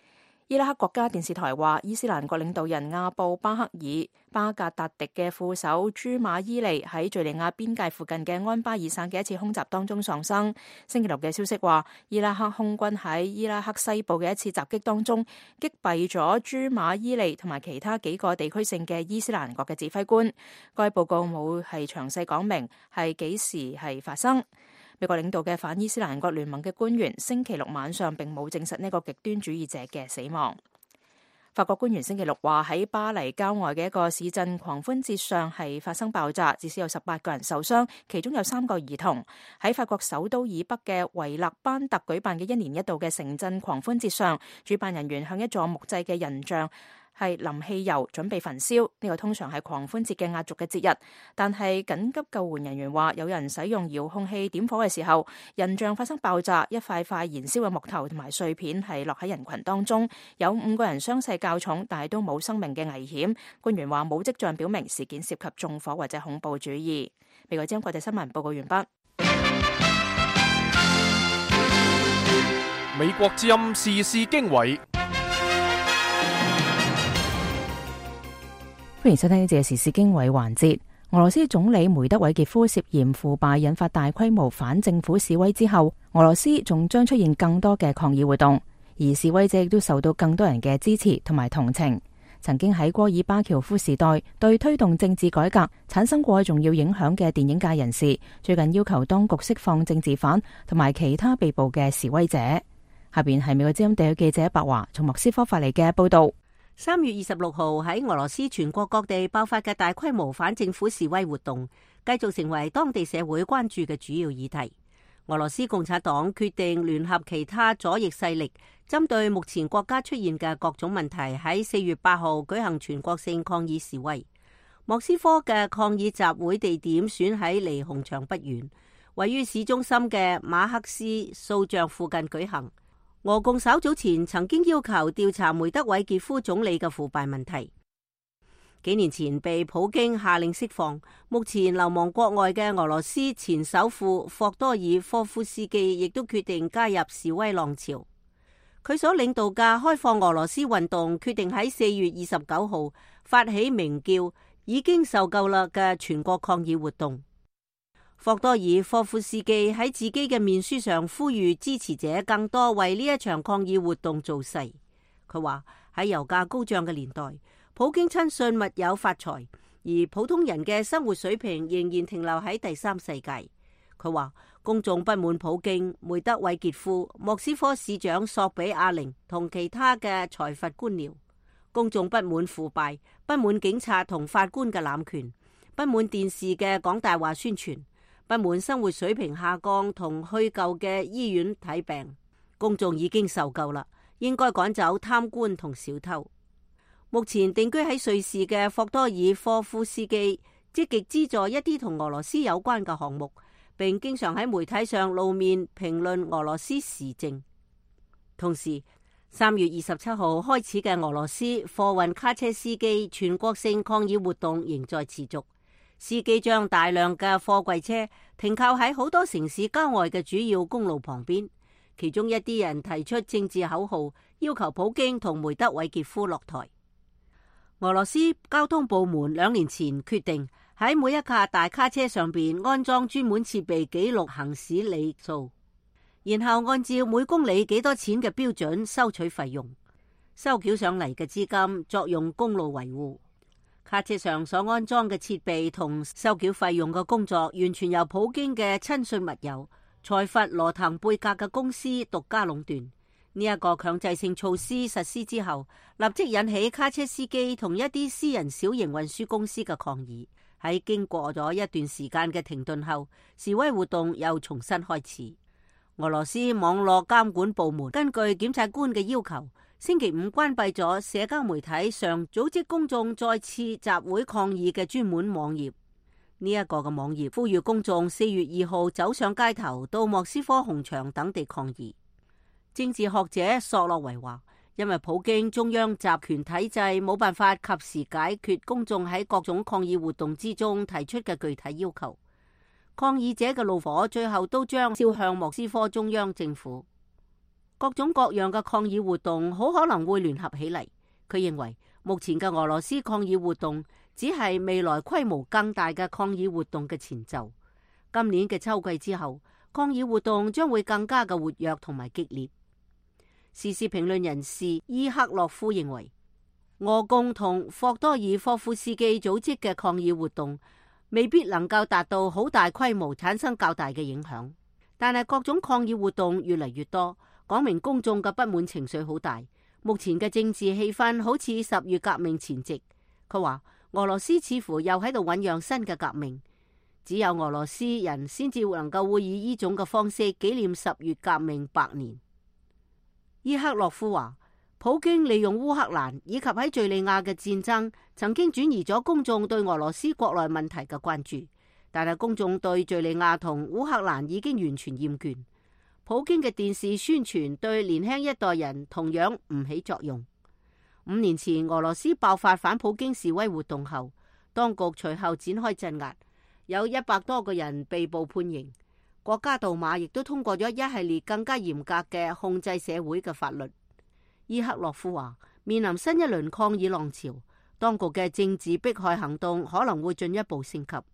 伊拉克國家電視台話，伊斯蘭國領導人阿布巴克爾巴格達迪嘅副手朱馬伊利喺敘利亞邊界附近嘅安巴爾省嘅一次空襲當中喪生。星期六嘅消息話，伊拉克空軍喺伊拉克西部嘅一次襲擊當中擊斃咗朱馬伊利同埋其他幾個地區性嘅伊斯蘭國嘅指揮官。該報告冇係詳細講明係幾時係發生。美國領導嘅反伊斯蘭國聯盟嘅官員星期六晚上並冇證實呢個極端主義者嘅死亡。法國官員星期六話，喺巴黎郊外嘅一個市鎮狂歡節上係發生爆炸，至少有18個人受傷，其中有3個兒童。喺法國首都以北嘅維勒班特舉辦嘅1年1度嘅城鎮狂歡節上，主辦人員向一座木製嘅人像係淋汽油，準備焚燒。呢個通常係狂歡節嘅壓軸嘅節日，但係緊急救援人員話，有人使用遙控器點火嘅時候，人像發生爆炸，一塊塊燃燒嘅木頭同埋碎片係落喺人群當中，有5個人傷勢較重，但係都冇生命嘅危險。官員話冇跡象表明事件涉及縱火或者恐怖主義。美國之音國際新聞報告完畢。 美國之音時事經緯。 歡迎收聽呢節嘅時事經緯環節。俄羅斯總理梅德韋傑夫涉嫌腐敗，引發大規模反政府示威之後，俄羅斯仲將出現更多嘅抗議活動，而示威者亦都受到更多人嘅支持同埋同情。曾經喺戈爾巴喬夫時代對推動政治改革產生過重要影響嘅電影界人士，最近要求當局釋放政治犯同埋其他被捕嘅示威者。下邊係美國之音地區記者白華從莫斯科發嚟嘅報道。 3月26號喺俄羅斯全國各地爆發嘅大規模反政府示威活動，繼續成為當地社會關注嘅主要議題。俄羅斯共產黨決定聯合其他左翼勢力，針對目前國家出現嘅各種問題，喺4月8號舉行全國性抗議示威。莫斯科嘅抗議集會地點選喺離紅場不遠，位於市中心嘅馬克思塑像附近舉行。俄共稍早前曾經要求調查梅德韋傑夫總理嘅腐敗問題。幾年前被普京下令釋放，目前流亡國外嘅俄羅斯前首富霍多爾科夫斯基亦都決定加入示威浪潮。佢所領導嘅開放俄羅斯運動決定喺4月29號發起名叫已經受夠啦嘅全國抗議活動。霍多爾科夫斯基喺自己嘅面書上呼籲支持者更多為呢一場抗議活動造勢。佢話喺油價高漲嘅年代，普京親信密友發財，而普通人嘅生活水平仍然停留喺第三世界。佢話公眾不滿普京、梅德韋傑夫、莫斯科市長索比亞寧同其他嘅財閥官僚，公眾不滿腐敗，不滿警察同法官嘅濫權，不滿電視嘅講大話宣傳，不滿生活水平下降同虛構嘅醫院睇病。公眾已經受夠啦，應該趕走貪官同小偷。目前定居喺瑞士嘅霍多爾科夫斯基積極資助一啲同俄羅斯有關嘅項目，並經常喺媒體上露面評論俄羅斯時政。同時3月27號開始嘅俄羅斯貨運卡車司機全國性抗議活動仍在持續。司機將大量嘅貨櫃車停靠喺好多城市郊外嘅主要公路旁邊，其中一啲人提出政治口號，要求普京同梅德韋傑夫落台。俄羅斯交通部門2年前決定喺每一架大卡車上邊安裝專門設備記錄行駛里數，然後按照每公里幾多錢嘅標準收取費用，收繳上嚟嘅資金作用公路維護。卡車上所安裝嘅設備同收繳費用嘅工作，完全由普京嘅親信密友財閥羅滕貝格嘅公司獨家壟斷。呢一個強制性措施實施之後，立即引起卡車司機同一啲私人小型運輸公司嘅抗議。喺經過咗一段時間嘅停頓後，示威活動又重新開始。俄羅斯網絡監管部門根據檢察官嘅要求，星期5關閉咗社交媒體上組織公眾再次集會抗議嘅專門網頁。呢一個嘅網頁呼籲公眾4月2號走上街頭，到莫斯科紅場等地抗議。政治學者索洛維話，因為普京中央集權體制冇辦法及時解決公眾喺各種抗議活動之中提出嘅具體要求，抗議者嘅怒火最後都將燒向莫斯科中央政府。 各種各樣嘅抗議活動好可能會聯合起嚟。佢認為目前嘅俄羅斯抗議活動只係未來規模更大嘅抗議活動嘅前奏。今年嘅秋季之後，抗議活動將會更加嘅活躍同埋激烈。時事評論人士伊克洛夫認為，俄共同霍多爾科夫斯基組織嘅抗議活動未必能夠達到好大規模，產生較大嘅影響。但係各種抗議活動越嚟越多，講明公眾嘅不滿情緒好大。目前嘅政治氣氛好似10月革命前夕。佢話俄羅斯似乎又喺度醞釀新嘅革命，只有俄羅斯人先至能夠會以呢種嘅方式紀念10月革命100年。伊克洛夫話，普京利用烏克蘭以及喺敘利亞嘅戰爭，曾經轉移咗公眾對俄羅斯國內問題嘅關注，但係公眾對敘利亞同烏克蘭已經完全厭倦。普京嘅電視宣傳對年輕一代人同樣唔起作用。5年前俄羅斯爆發反普京示威活動後，當局隨後展開鎮壓，有100多個人被捕判刑。國家杜馬亦都通過咗一系列更加嚴格嘅控制社會嘅法律。伊克洛夫話，面臨新一輪抗議浪潮，當局嘅政治迫害行動可能會進一步升級。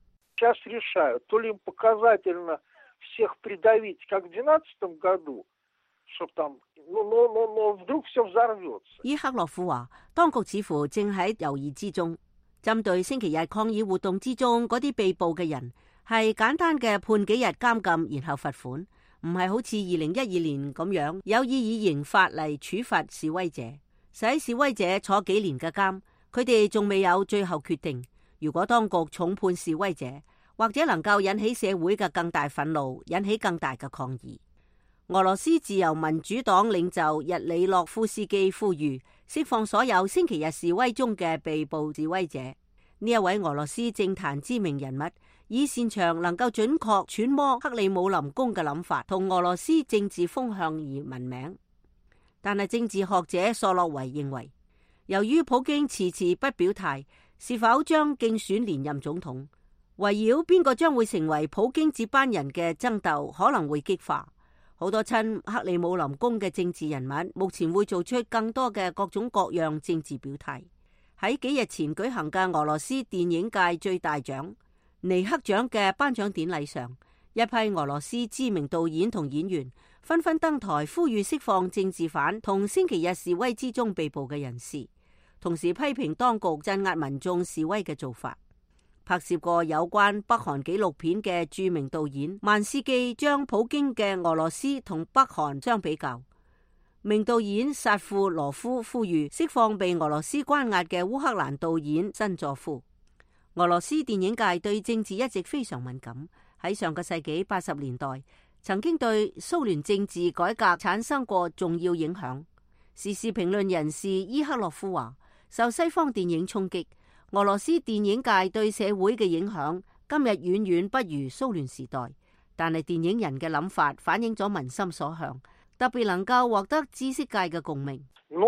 伊克洛夫話，當局似乎正喺猶豫之中，針對星期日抗議活動之中嗰啲被捕嘅人，係簡單嘅判幾日監禁，然後罰款，唔係好似2012年咁樣有意以刑法嚟處罰示威者，使示威者坐幾年嘅監。佢哋仲未有最後決定。如果當局重判示威者，或者能夠引起社會嘅更大憤怒，引起更大嘅抗議。俄羅斯自由民主黨領袖日里諾夫斯基呼籲釋放所有星期日示威中嘅被捕示威者。呢一位俄羅斯政壇知名人物，以擅長能夠準確揣摩克里姆林宮嘅諗法同俄羅斯政治風向而聞名。但係政治學者索洛維認為，由於普京遲遲不表態是否將競選連任總統，圍繞邊個將會成為普京接班人嘅爭鬥可能會激化。好多親克里姆林宮嘅政治人物目前會做出更多嘅各種各樣政治表態。喺幾日前舉行嘅俄羅斯電影界最大獎尼克獎嘅頒獎典禮上，一批俄羅斯知名導演同演員紛紛登台呼籲釋放政治犯同星期日示威之中被捕嘅人士，同時批評當局鎮壓民眾示威嘅做法。拍攝過有關北韓紀錄片嘅著名導演曼斯基將普京嘅俄羅斯同北韓相比較。名導演薩庫羅夫呼籲釋放被俄羅斯關押嘅烏克蘭導演申佐夫。俄羅斯電影界對政治一直非常敏感，喺上個世紀80年代曾經對蘇聯政治改革產生過重要影響。時事評論人士伊克洛夫話，受西方電影衝擊，俄羅斯電影界對社會嘅影響今日遠遠不如蘇聯時代，但係電影人嘅諗法反映咗民心所向，特別能夠獲得知識界嘅共鳴。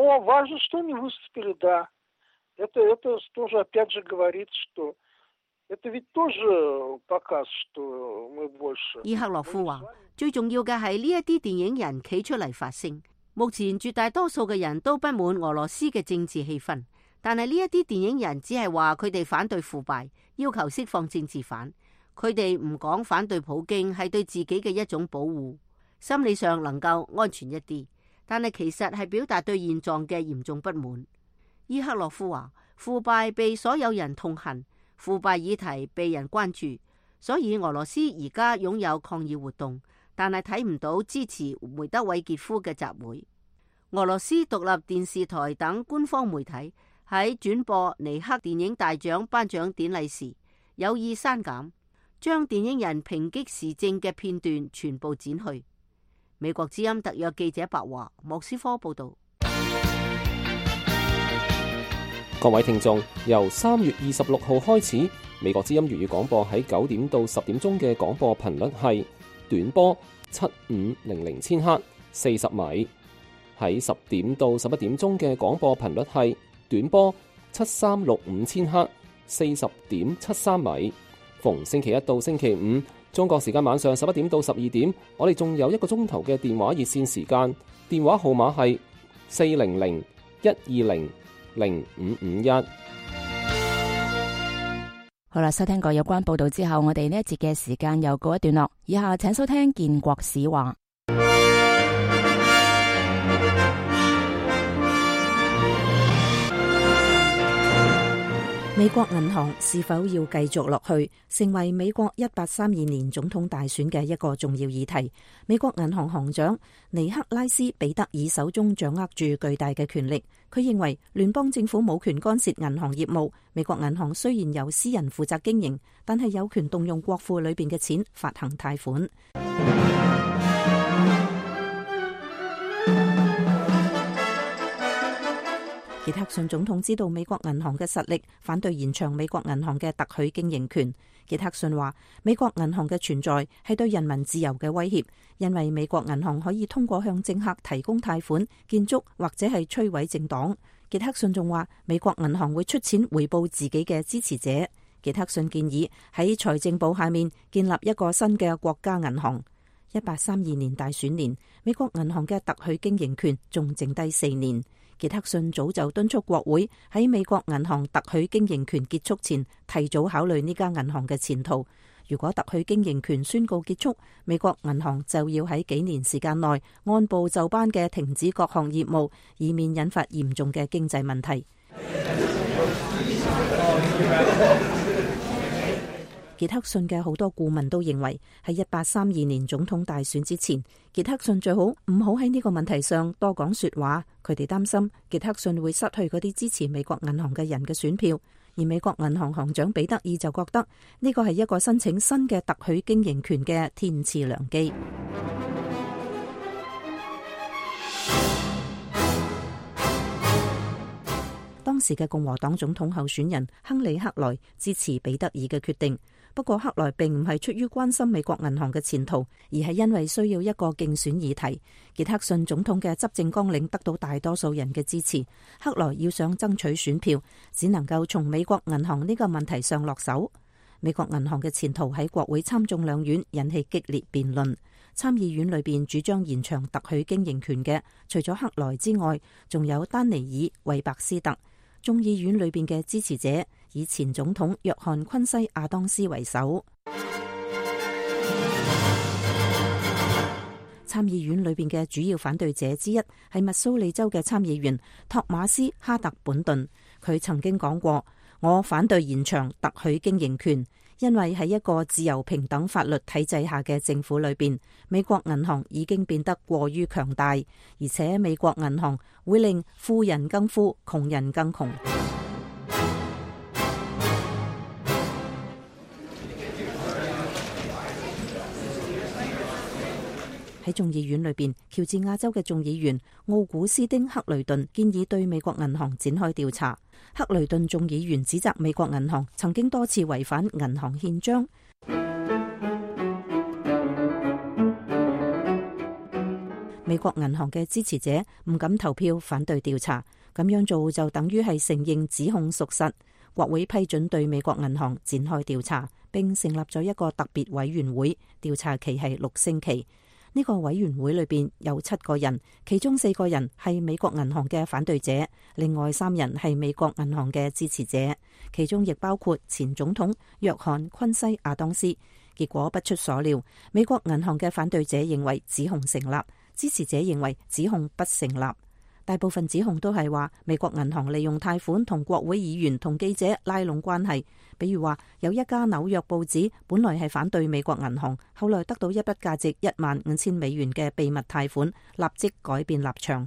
伊克洛夫話，最重要嘅係呢一啲電影人企出嚟發聲。目前絕大多數嘅人都不滿俄羅斯嘅政治氣氛，但係呢一啲電影人只係話佢哋反對腐敗，要求釋放政治犯。佢哋唔講反對普京係對自己嘅一種保護，心理上能夠安全一啲，但係其實係表達對現狀嘅嚴重不滿。伊克洛夫話，腐敗被所有人痛恨，腐敗議題被人關注，所以俄羅斯而家擁有抗議活動，但係睇唔到支持梅德韋傑夫嘅集會。俄羅斯獨立電視台等官方媒體喺轉播尼克電影大獎頒獎典禮時，有意刪減，將電影人抨擊時政嘅片段全部剪去。美國之音特約記者白華，莫斯科報道。 各位聽眾，由3月26號開始，美國之音粵語廣播喺9點到10點鐘嘅廣播頻率係短波7500千赫40米，喺10點到11點鐘嘅廣播頻率係短波7365千赫40.73米。逢星期一到星期五中國時間晚上11點到12點，我哋仲有1個鐘頭嘅電話熱線時間，電話號碼係400-120-0551。 好啦，收聽過有關報道之後，我哋呢一節嘅時間又告一段落。以下請收聽建國史話。 美國銀行是否要繼續落去，成為美國1832年總統大選嘅一個重要議題。美國銀行行長尼克拉斯彼得爾手中掌握住巨大嘅權力，佢認為聯邦政府冇權干涉銀行業務。美國銀行雖然由私人負責經營，但係有權動用國庫裏邊嘅錢發行貸款。傑克遜總統知道美國銀行嘅實力，反對延長美國銀行嘅特許經營權。傑克遜話：美國銀行嘅存在係對人民自由嘅威脅，因為美國銀行可以通過向政客提供貸款、建築或者係摧毀政黨。傑克遜仲話：美國銀行會出錢回報自己嘅支持者。傑克遜建議喺財政部下面建立一個新嘅國家銀行。1832年大選年，美國銀行嘅特許經營權仲剩低4年。傑克遜早就敦促國會喺美國銀行特許經營權結束前提早考慮呢間銀行嘅前途。如果特許經營權宣告結束，美國銀行就要喺幾年時間內按部就班嘅停止各項業務，以免引發嚴重嘅經濟問題。傑克遜嘅好多顧問都認為，喺1832年總統大選之前，傑克遜最好唔好喺呢個問題上多講說話。佢哋擔心傑克遜會失去嗰啲支持美國銀行嘅人嘅選票，而美國銀行行長彼得爾就覺得呢個係一個申請新嘅特許經營權嘅天賜良機。當時嘅共和黨總統候選人亨利·克萊支持彼得爾嘅決定。不過克萊並唔係出於關心美國銀行嘅前途，而係因為需要一個競選議題。傑克遜總統嘅執政綱領得到大多數人嘅支持，克萊要想爭取選票，只能夠從美國銀行呢個問題上落手。美國銀行嘅前途喺國會參眾兩院引起激烈辯論。參議院裏邊主張延長特許經營權嘅，除咗克萊之外，仲有丹尼爾·韋伯斯特。眾議院裏邊嘅支持者以前總統約翰昆西亞當斯為首。參議院裏邊嘅主要反對者之一係密蘇里州嘅參議員托馬斯·哈特本頓。佢曾經講過：我反對延長特許經營權，因為喺一個自由平等法律體制下嘅政府裏邊，美國銀行已經變得過於強大，而且美國銀行會令富人更富，窮人更窮。喺眾議院裏邊，喬治亞州嘅眾議員奧古斯丁·克雷頓建議對美國銀行展開調查。克雷頓眾議員指責美國銀行曾經多次違反銀行憲章。美國銀行嘅支持者唔敢投票反對調查，咁樣做就等於係承認指控屬實。國會批准對美國銀行展開調查，並成立咗一個特別委員會，調查期係6星期。呢個委員會裏邊有7個人，其中4個人係美國銀行嘅反對者，另外3人係美國銀行嘅支持者，其中亦包括前總統約翰昆西亞當斯。結果不出所料，美國銀行嘅反對者認為指控成立，支持者認為指控不成立。大部分指控都係話美國銀行利用貸款同國會議員同記者拉攏關係，比如話有一家紐約報紙本來係反對美國銀行，後來得到一筆價值15000美元嘅秘密貸款，立即改變立場。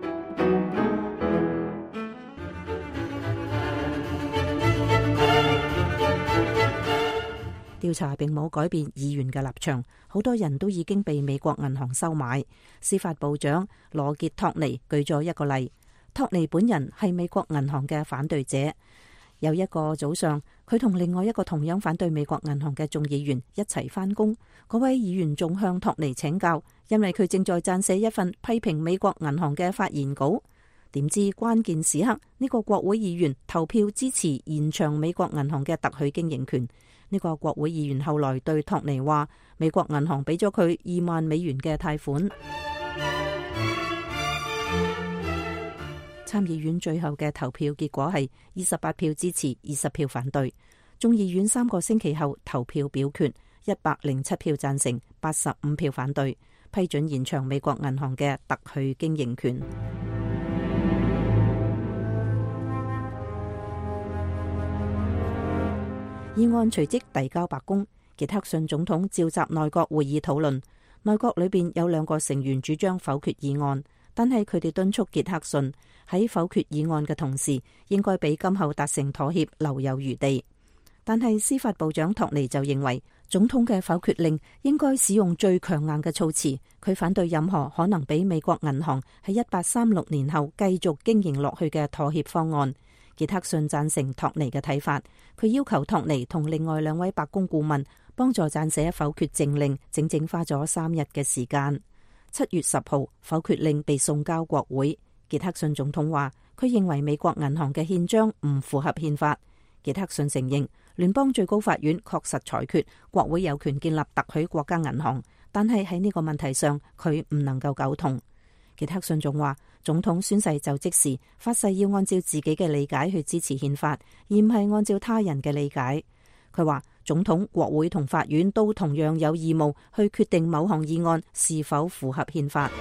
調查並冇改變議員嘅立場，好多人都已經被美國銀行收買。司法部長羅傑托尼舉咗一個例，托尼本人係美國銀行嘅反對者。有一個早上，佢同另外一個同樣反對美國銀行嘅眾議員一齊返工，嗰位議員仲向托尼請教，因為佢正在撰寫一份批評美國銀行嘅發言稿。點知關鍵時刻，呢個國會議員投票支持延長美國銀行嘅特許經營權。 呢個國會議員後來對托尼話，美國銀行俾咗佢2萬美元嘅貸款。參議院最後嘅投票結果係28票支持，20票反對。眾議院3個星期後投票表決，107票贊成，85票反對，批准延長美國銀行嘅特許經營權。議案隨即遞交白宮，傑克遜總統召集內閣會議討論。內閣裏邊有2個成員主張否決議案，但係佢哋敦促傑克遜喺否決議案嘅同時，應該俾今後達成妥協留有餘地。但係司法部長托尼就認為，總統嘅否決令應該使用最強硬嘅措辭。佢反對任何可能俾美國銀行喺1836年後繼續經營落去嘅妥協方案。傑克遜贊成托尼嘅睇法，佢要求托尼同另外2位白宮顧問幫助撰寫否決政令，整整花咗3日嘅時間。7月10號，否決令被送交國會。傑克遜總統話，佢認為美國銀行嘅憲章唔符合憲法。傑克遜承認，聯邦最高法院確實裁決國會有權建立特許國家銀行，但係喺呢個問題上，佢唔能夠苟同。傑克遜仲話，總統宣誓就職時發誓要按照自己嘅理解去支持憲法，而唔係按照他人嘅理解。佢話，總統、國會同法院都同樣有義務去決定某項議案是否符合憲法。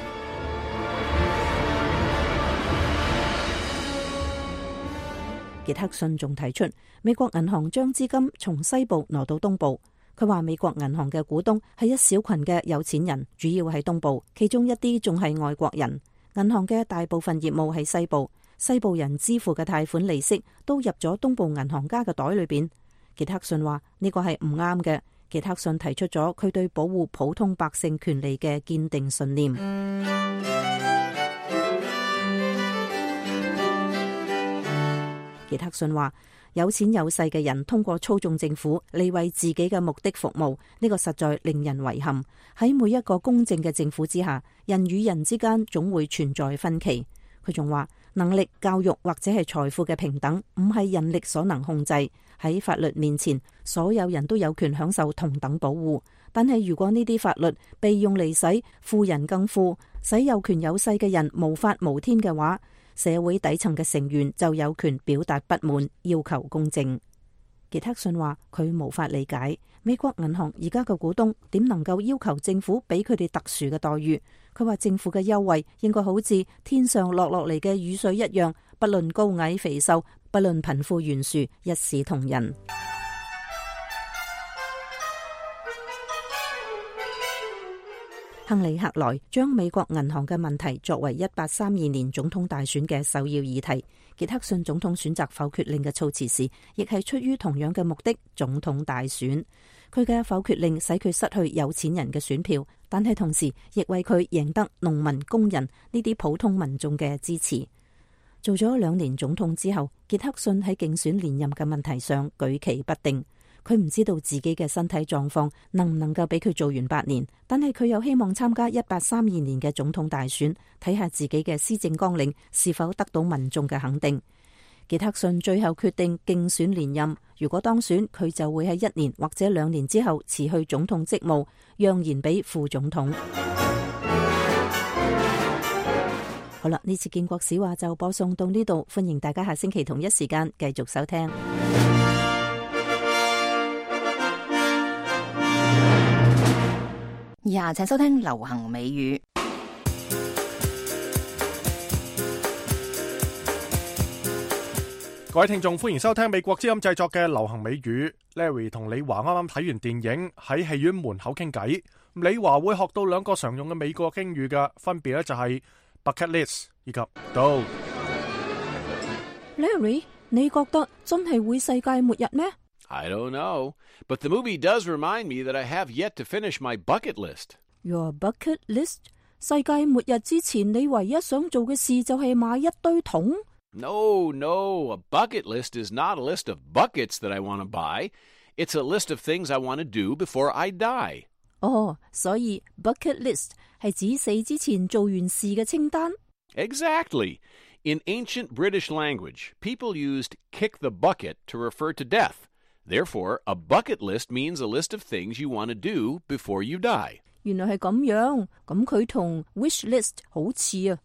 傑克遜仲提出，美國銀行將資金從西部挪到東部。佢話，美國銀行嘅股東係一小群嘅有錢人，主要喺東部，其中一啲仲係外國人。銀行嘅大部分業務喺西部，西部人支付嘅貸款利息都入咗東部銀行家嘅袋裏邊。傑克遜話呢個係唔啱嘅。傑克遜提出咗佢對保護普通百姓權利嘅堅定信念。傑克遜話，有錢有勢嘅人通過操縱政府嚟為自己嘅目的服務，呢個實在令人遺憾。喺每一個公正嘅政府之下，人與人之間總會存在分歧。佢仲話，能力、教育或者係財富嘅平等唔係人力所能控制。喺法律面前，所有人都有權享受同等保護。但係如果呢啲法律被用嚟使富人更富，使有權有勢嘅人無法無天嘅話，社會底層嘅成員就有權表達不滿，要求公正。傑克遜話，佢無法理解美國銀行而家嘅股東點能夠要求政府俾佢哋特殊嘅待遇。佢話，政府嘅優惠應該好似天上落嚟嘅雨水一樣，不論高矮肥瘦，不論貧富懸殊，一視同仁。亨利克萊將美國銀行嘅問題作為1832年總統大選嘅首要議題。傑克遜總統選擇否決令嘅措辭時，亦係出於同樣嘅目的，總統大選。佢嘅否決令使佢失去有錢人嘅選票，但係同時亦為佢贏得農民、工人呢啲普通民眾嘅支持。做咗2年總統之後，傑克遜喺競選連任嘅問題上舉棋不定。佢唔知道自己嘅身體狀況能唔能夠俾佢做完8年，但係佢又希望參加1832年嘅總統大選，睇下自己嘅施政綱領是否得到民眾嘅肯定。傑克遜最後決定競選連任，如果當選，佢就會喺1年或者2年之後辭去總統職務，讓賢俾副總統。好啦，呢次建國史話就播送到呢度，歡迎大家下星期同一時間繼續收聽。 以下請收聽流行美語。 各位聽眾，歡迎收聽美國之音製作嘅流行美語。Larry 同李華啱啱睇完電影，喺戲院門口傾偈。李華會學到2個常用嘅美國敬語嘅，分別咧就係 bucket list 以及 dog。 Larry， 你覺得真係會世界末日咩 ？I don't know, but the movie does remind me that I have yet to finish my bucket list. Your bucket list? 世界末日之前，你唯一想做嘅事就係買一堆桶 ？No, a bucket list is not a list of buckets that I want to buy. It's a list of things I want to do before I die. 所以 bucket list 係指死之前做完事嘅清單。 Exactly. In ancient British language, people used kick the bucket to refer to death. Therefore, a bucket list means a list of things you want to do before you die. 原來係咁樣，咁佢同 wish list 好似啊。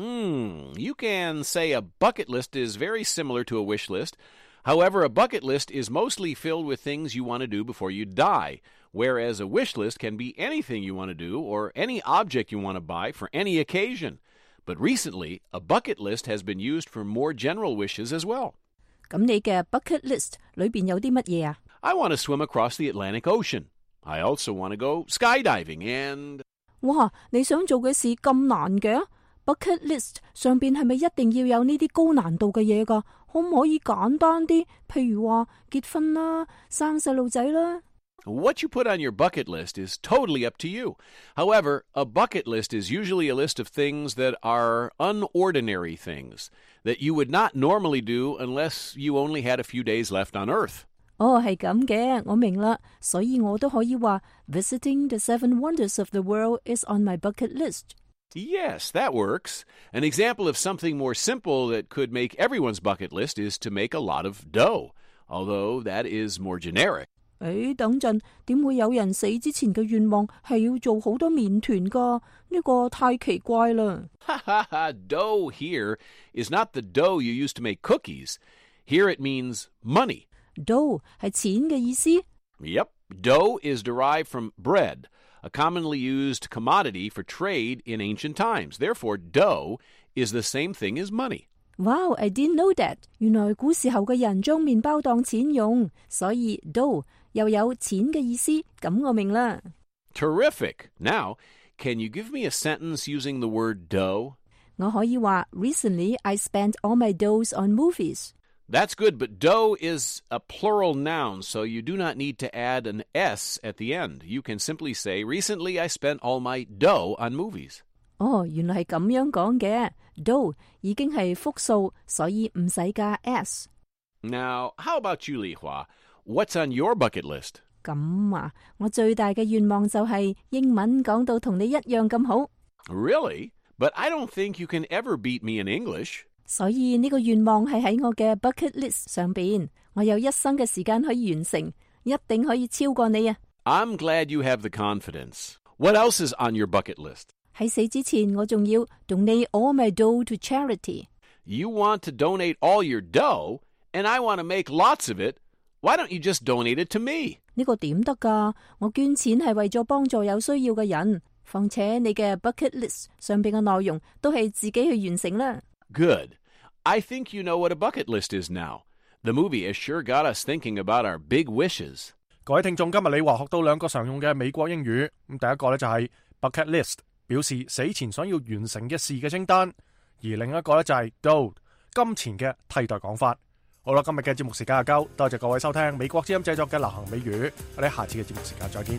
You can say a bucket list is very similar to a wish list. However, a bucket list is mostly filled with things you want to do before you die, whereas a wish list can be anything you want to do or any object you want to buy for any occasion. But recently, a bucket list has been used for more general wishes as well. 咁你嘅 bucket list 裏邊有啲乜嘢啊？ I want to swim across the Atlantic Ocean. I also want to go skydiving and... 哇！你想做嘅事咁難嘅 ？bucket list 上邊係咪一定要有呢啲高難度嘅嘢㗎？可唔可以簡單啲？譬如話結婚啦、生細路仔啦。 What you put on your bucket list is totally up to you. However, a bucket list is usually a list of things that are unordinary things that you would not normally do unless you only had a few days left on Earth. 哦，係咁嘅，我明啦，所以我都可以話 Visiting the Seven Wonders of the World is on my bucket list. Yes, that works. An example of something more simple that could make everyone's bucket list is to make a lot of dough, although that is more generic. 等陣，點會有人死之前嘅願望係要做好多麵團㗎？呢個太奇怪啦。 Ha ha ha, dough here is not the dough you use to make cookies. Here it means money. Dough 係錢嘅意思。 Yep, dough is derived from bread, a commonly used commodity for trade in ancient times. Therefore, dough is the same thing as money. Wow, I didn't know that. 原來古時候嘅人將麵包當錢用，所以 dough 又有錢嘅意思，咁我明啦。 Terrific. Now, can you give me a sentence using the word dough? 我可以話 Recently, I spent all my doughs on movies. That's good, but dough is a plural noun, so you do not need to add an S at the end. You can simply say, Recently, I spent all my dough on movies. 哦，原來係咁樣講嘅。dough 已經係複數，所以唔使加 s。 Now, how about you, Li Hua? What's on your bucket list? 咁啊，我最大嘅願望就係英文講到同你一樣咁好。 Really? But I don't think you can ever beat me in English. 所以呢個願望係喺我嘅 bucket list 上邊，我有一生嘅時間可以完成，一定可以超過你啊！ I'm glad you have the confidence. What else is on your bucket list? 喺死之前，我仲要 donate all my dough to charity. You want to donate all your dough, and I want to make lots of it. Why don't you just donate it to me? 呢個點得㗎？我捐錢係為咗幫助有需要嘅人，況且你嘅 bucket list 上邊嘅內容都係自己去完成啦。 Good. I think you know what a bucket list is now. The movie has sure got us thinking about our big wishes. 各位聽眾，今日你話學到兩個常用嘅美國英語。咁第一個呢就係 bucket list， 表示死前想要完成嘅事嘅清單；而另一個呢就係 dough， 金錢嘅替代講法。好啦，今日嘅節目時間就夠，多謝各位收聽美國之音製作嘅流行美語。我哋下次嘅節目時間再見。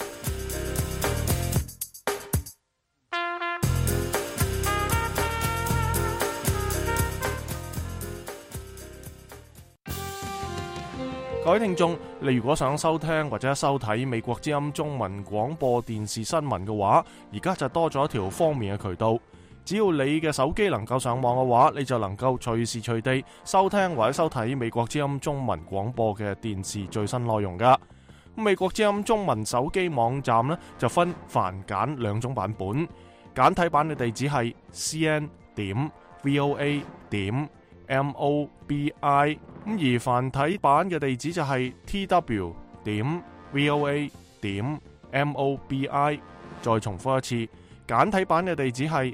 各位聽眾，你如果想收聽或者收睇美國之音中文廣播電視新聞嘅話，而家就多咗一條方便嘅渠道。只要你嘅手機能夠上網嘅話，你就能夠隨時隨地收聽或者收睇美國之音中文廣播嘅電視最新內容噶。美國之音中文手機網站呢，就分繁簡兩種版本，簡體版嘅地址係 cn.voa.mobi， 而繁體版嘅地址就係 tw.voa.mobi。 再重複一次，簡體版嘅地址係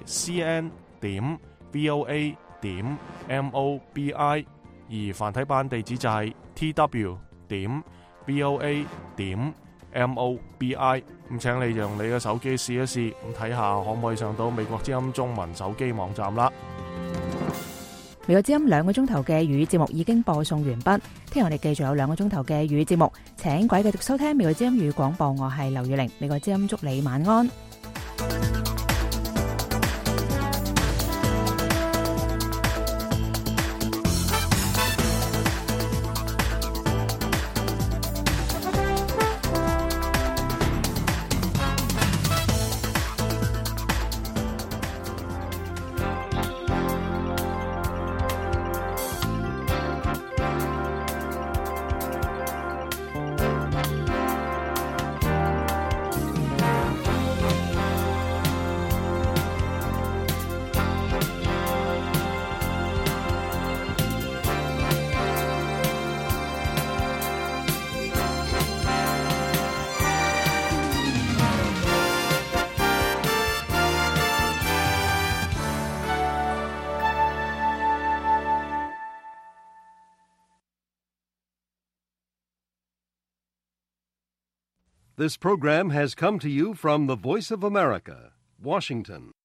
cn.voa.mobi， 而繁體版地址就係 tw.voa.mobi。 咁請你用你嘅手機試一試，咁睇下可唔可以上到美國之音中文手機網站啦。 美國之音2個鐘頭嘅粵語節目已經播送完畢，聽日我哋繼續有2個鐘頭嘅粵語節目，請各位繼續收聽美國之音粵語廣播，我係劉宇玲，美國之音祝你晚安。 This program has come to you from the Voice of America, Washington.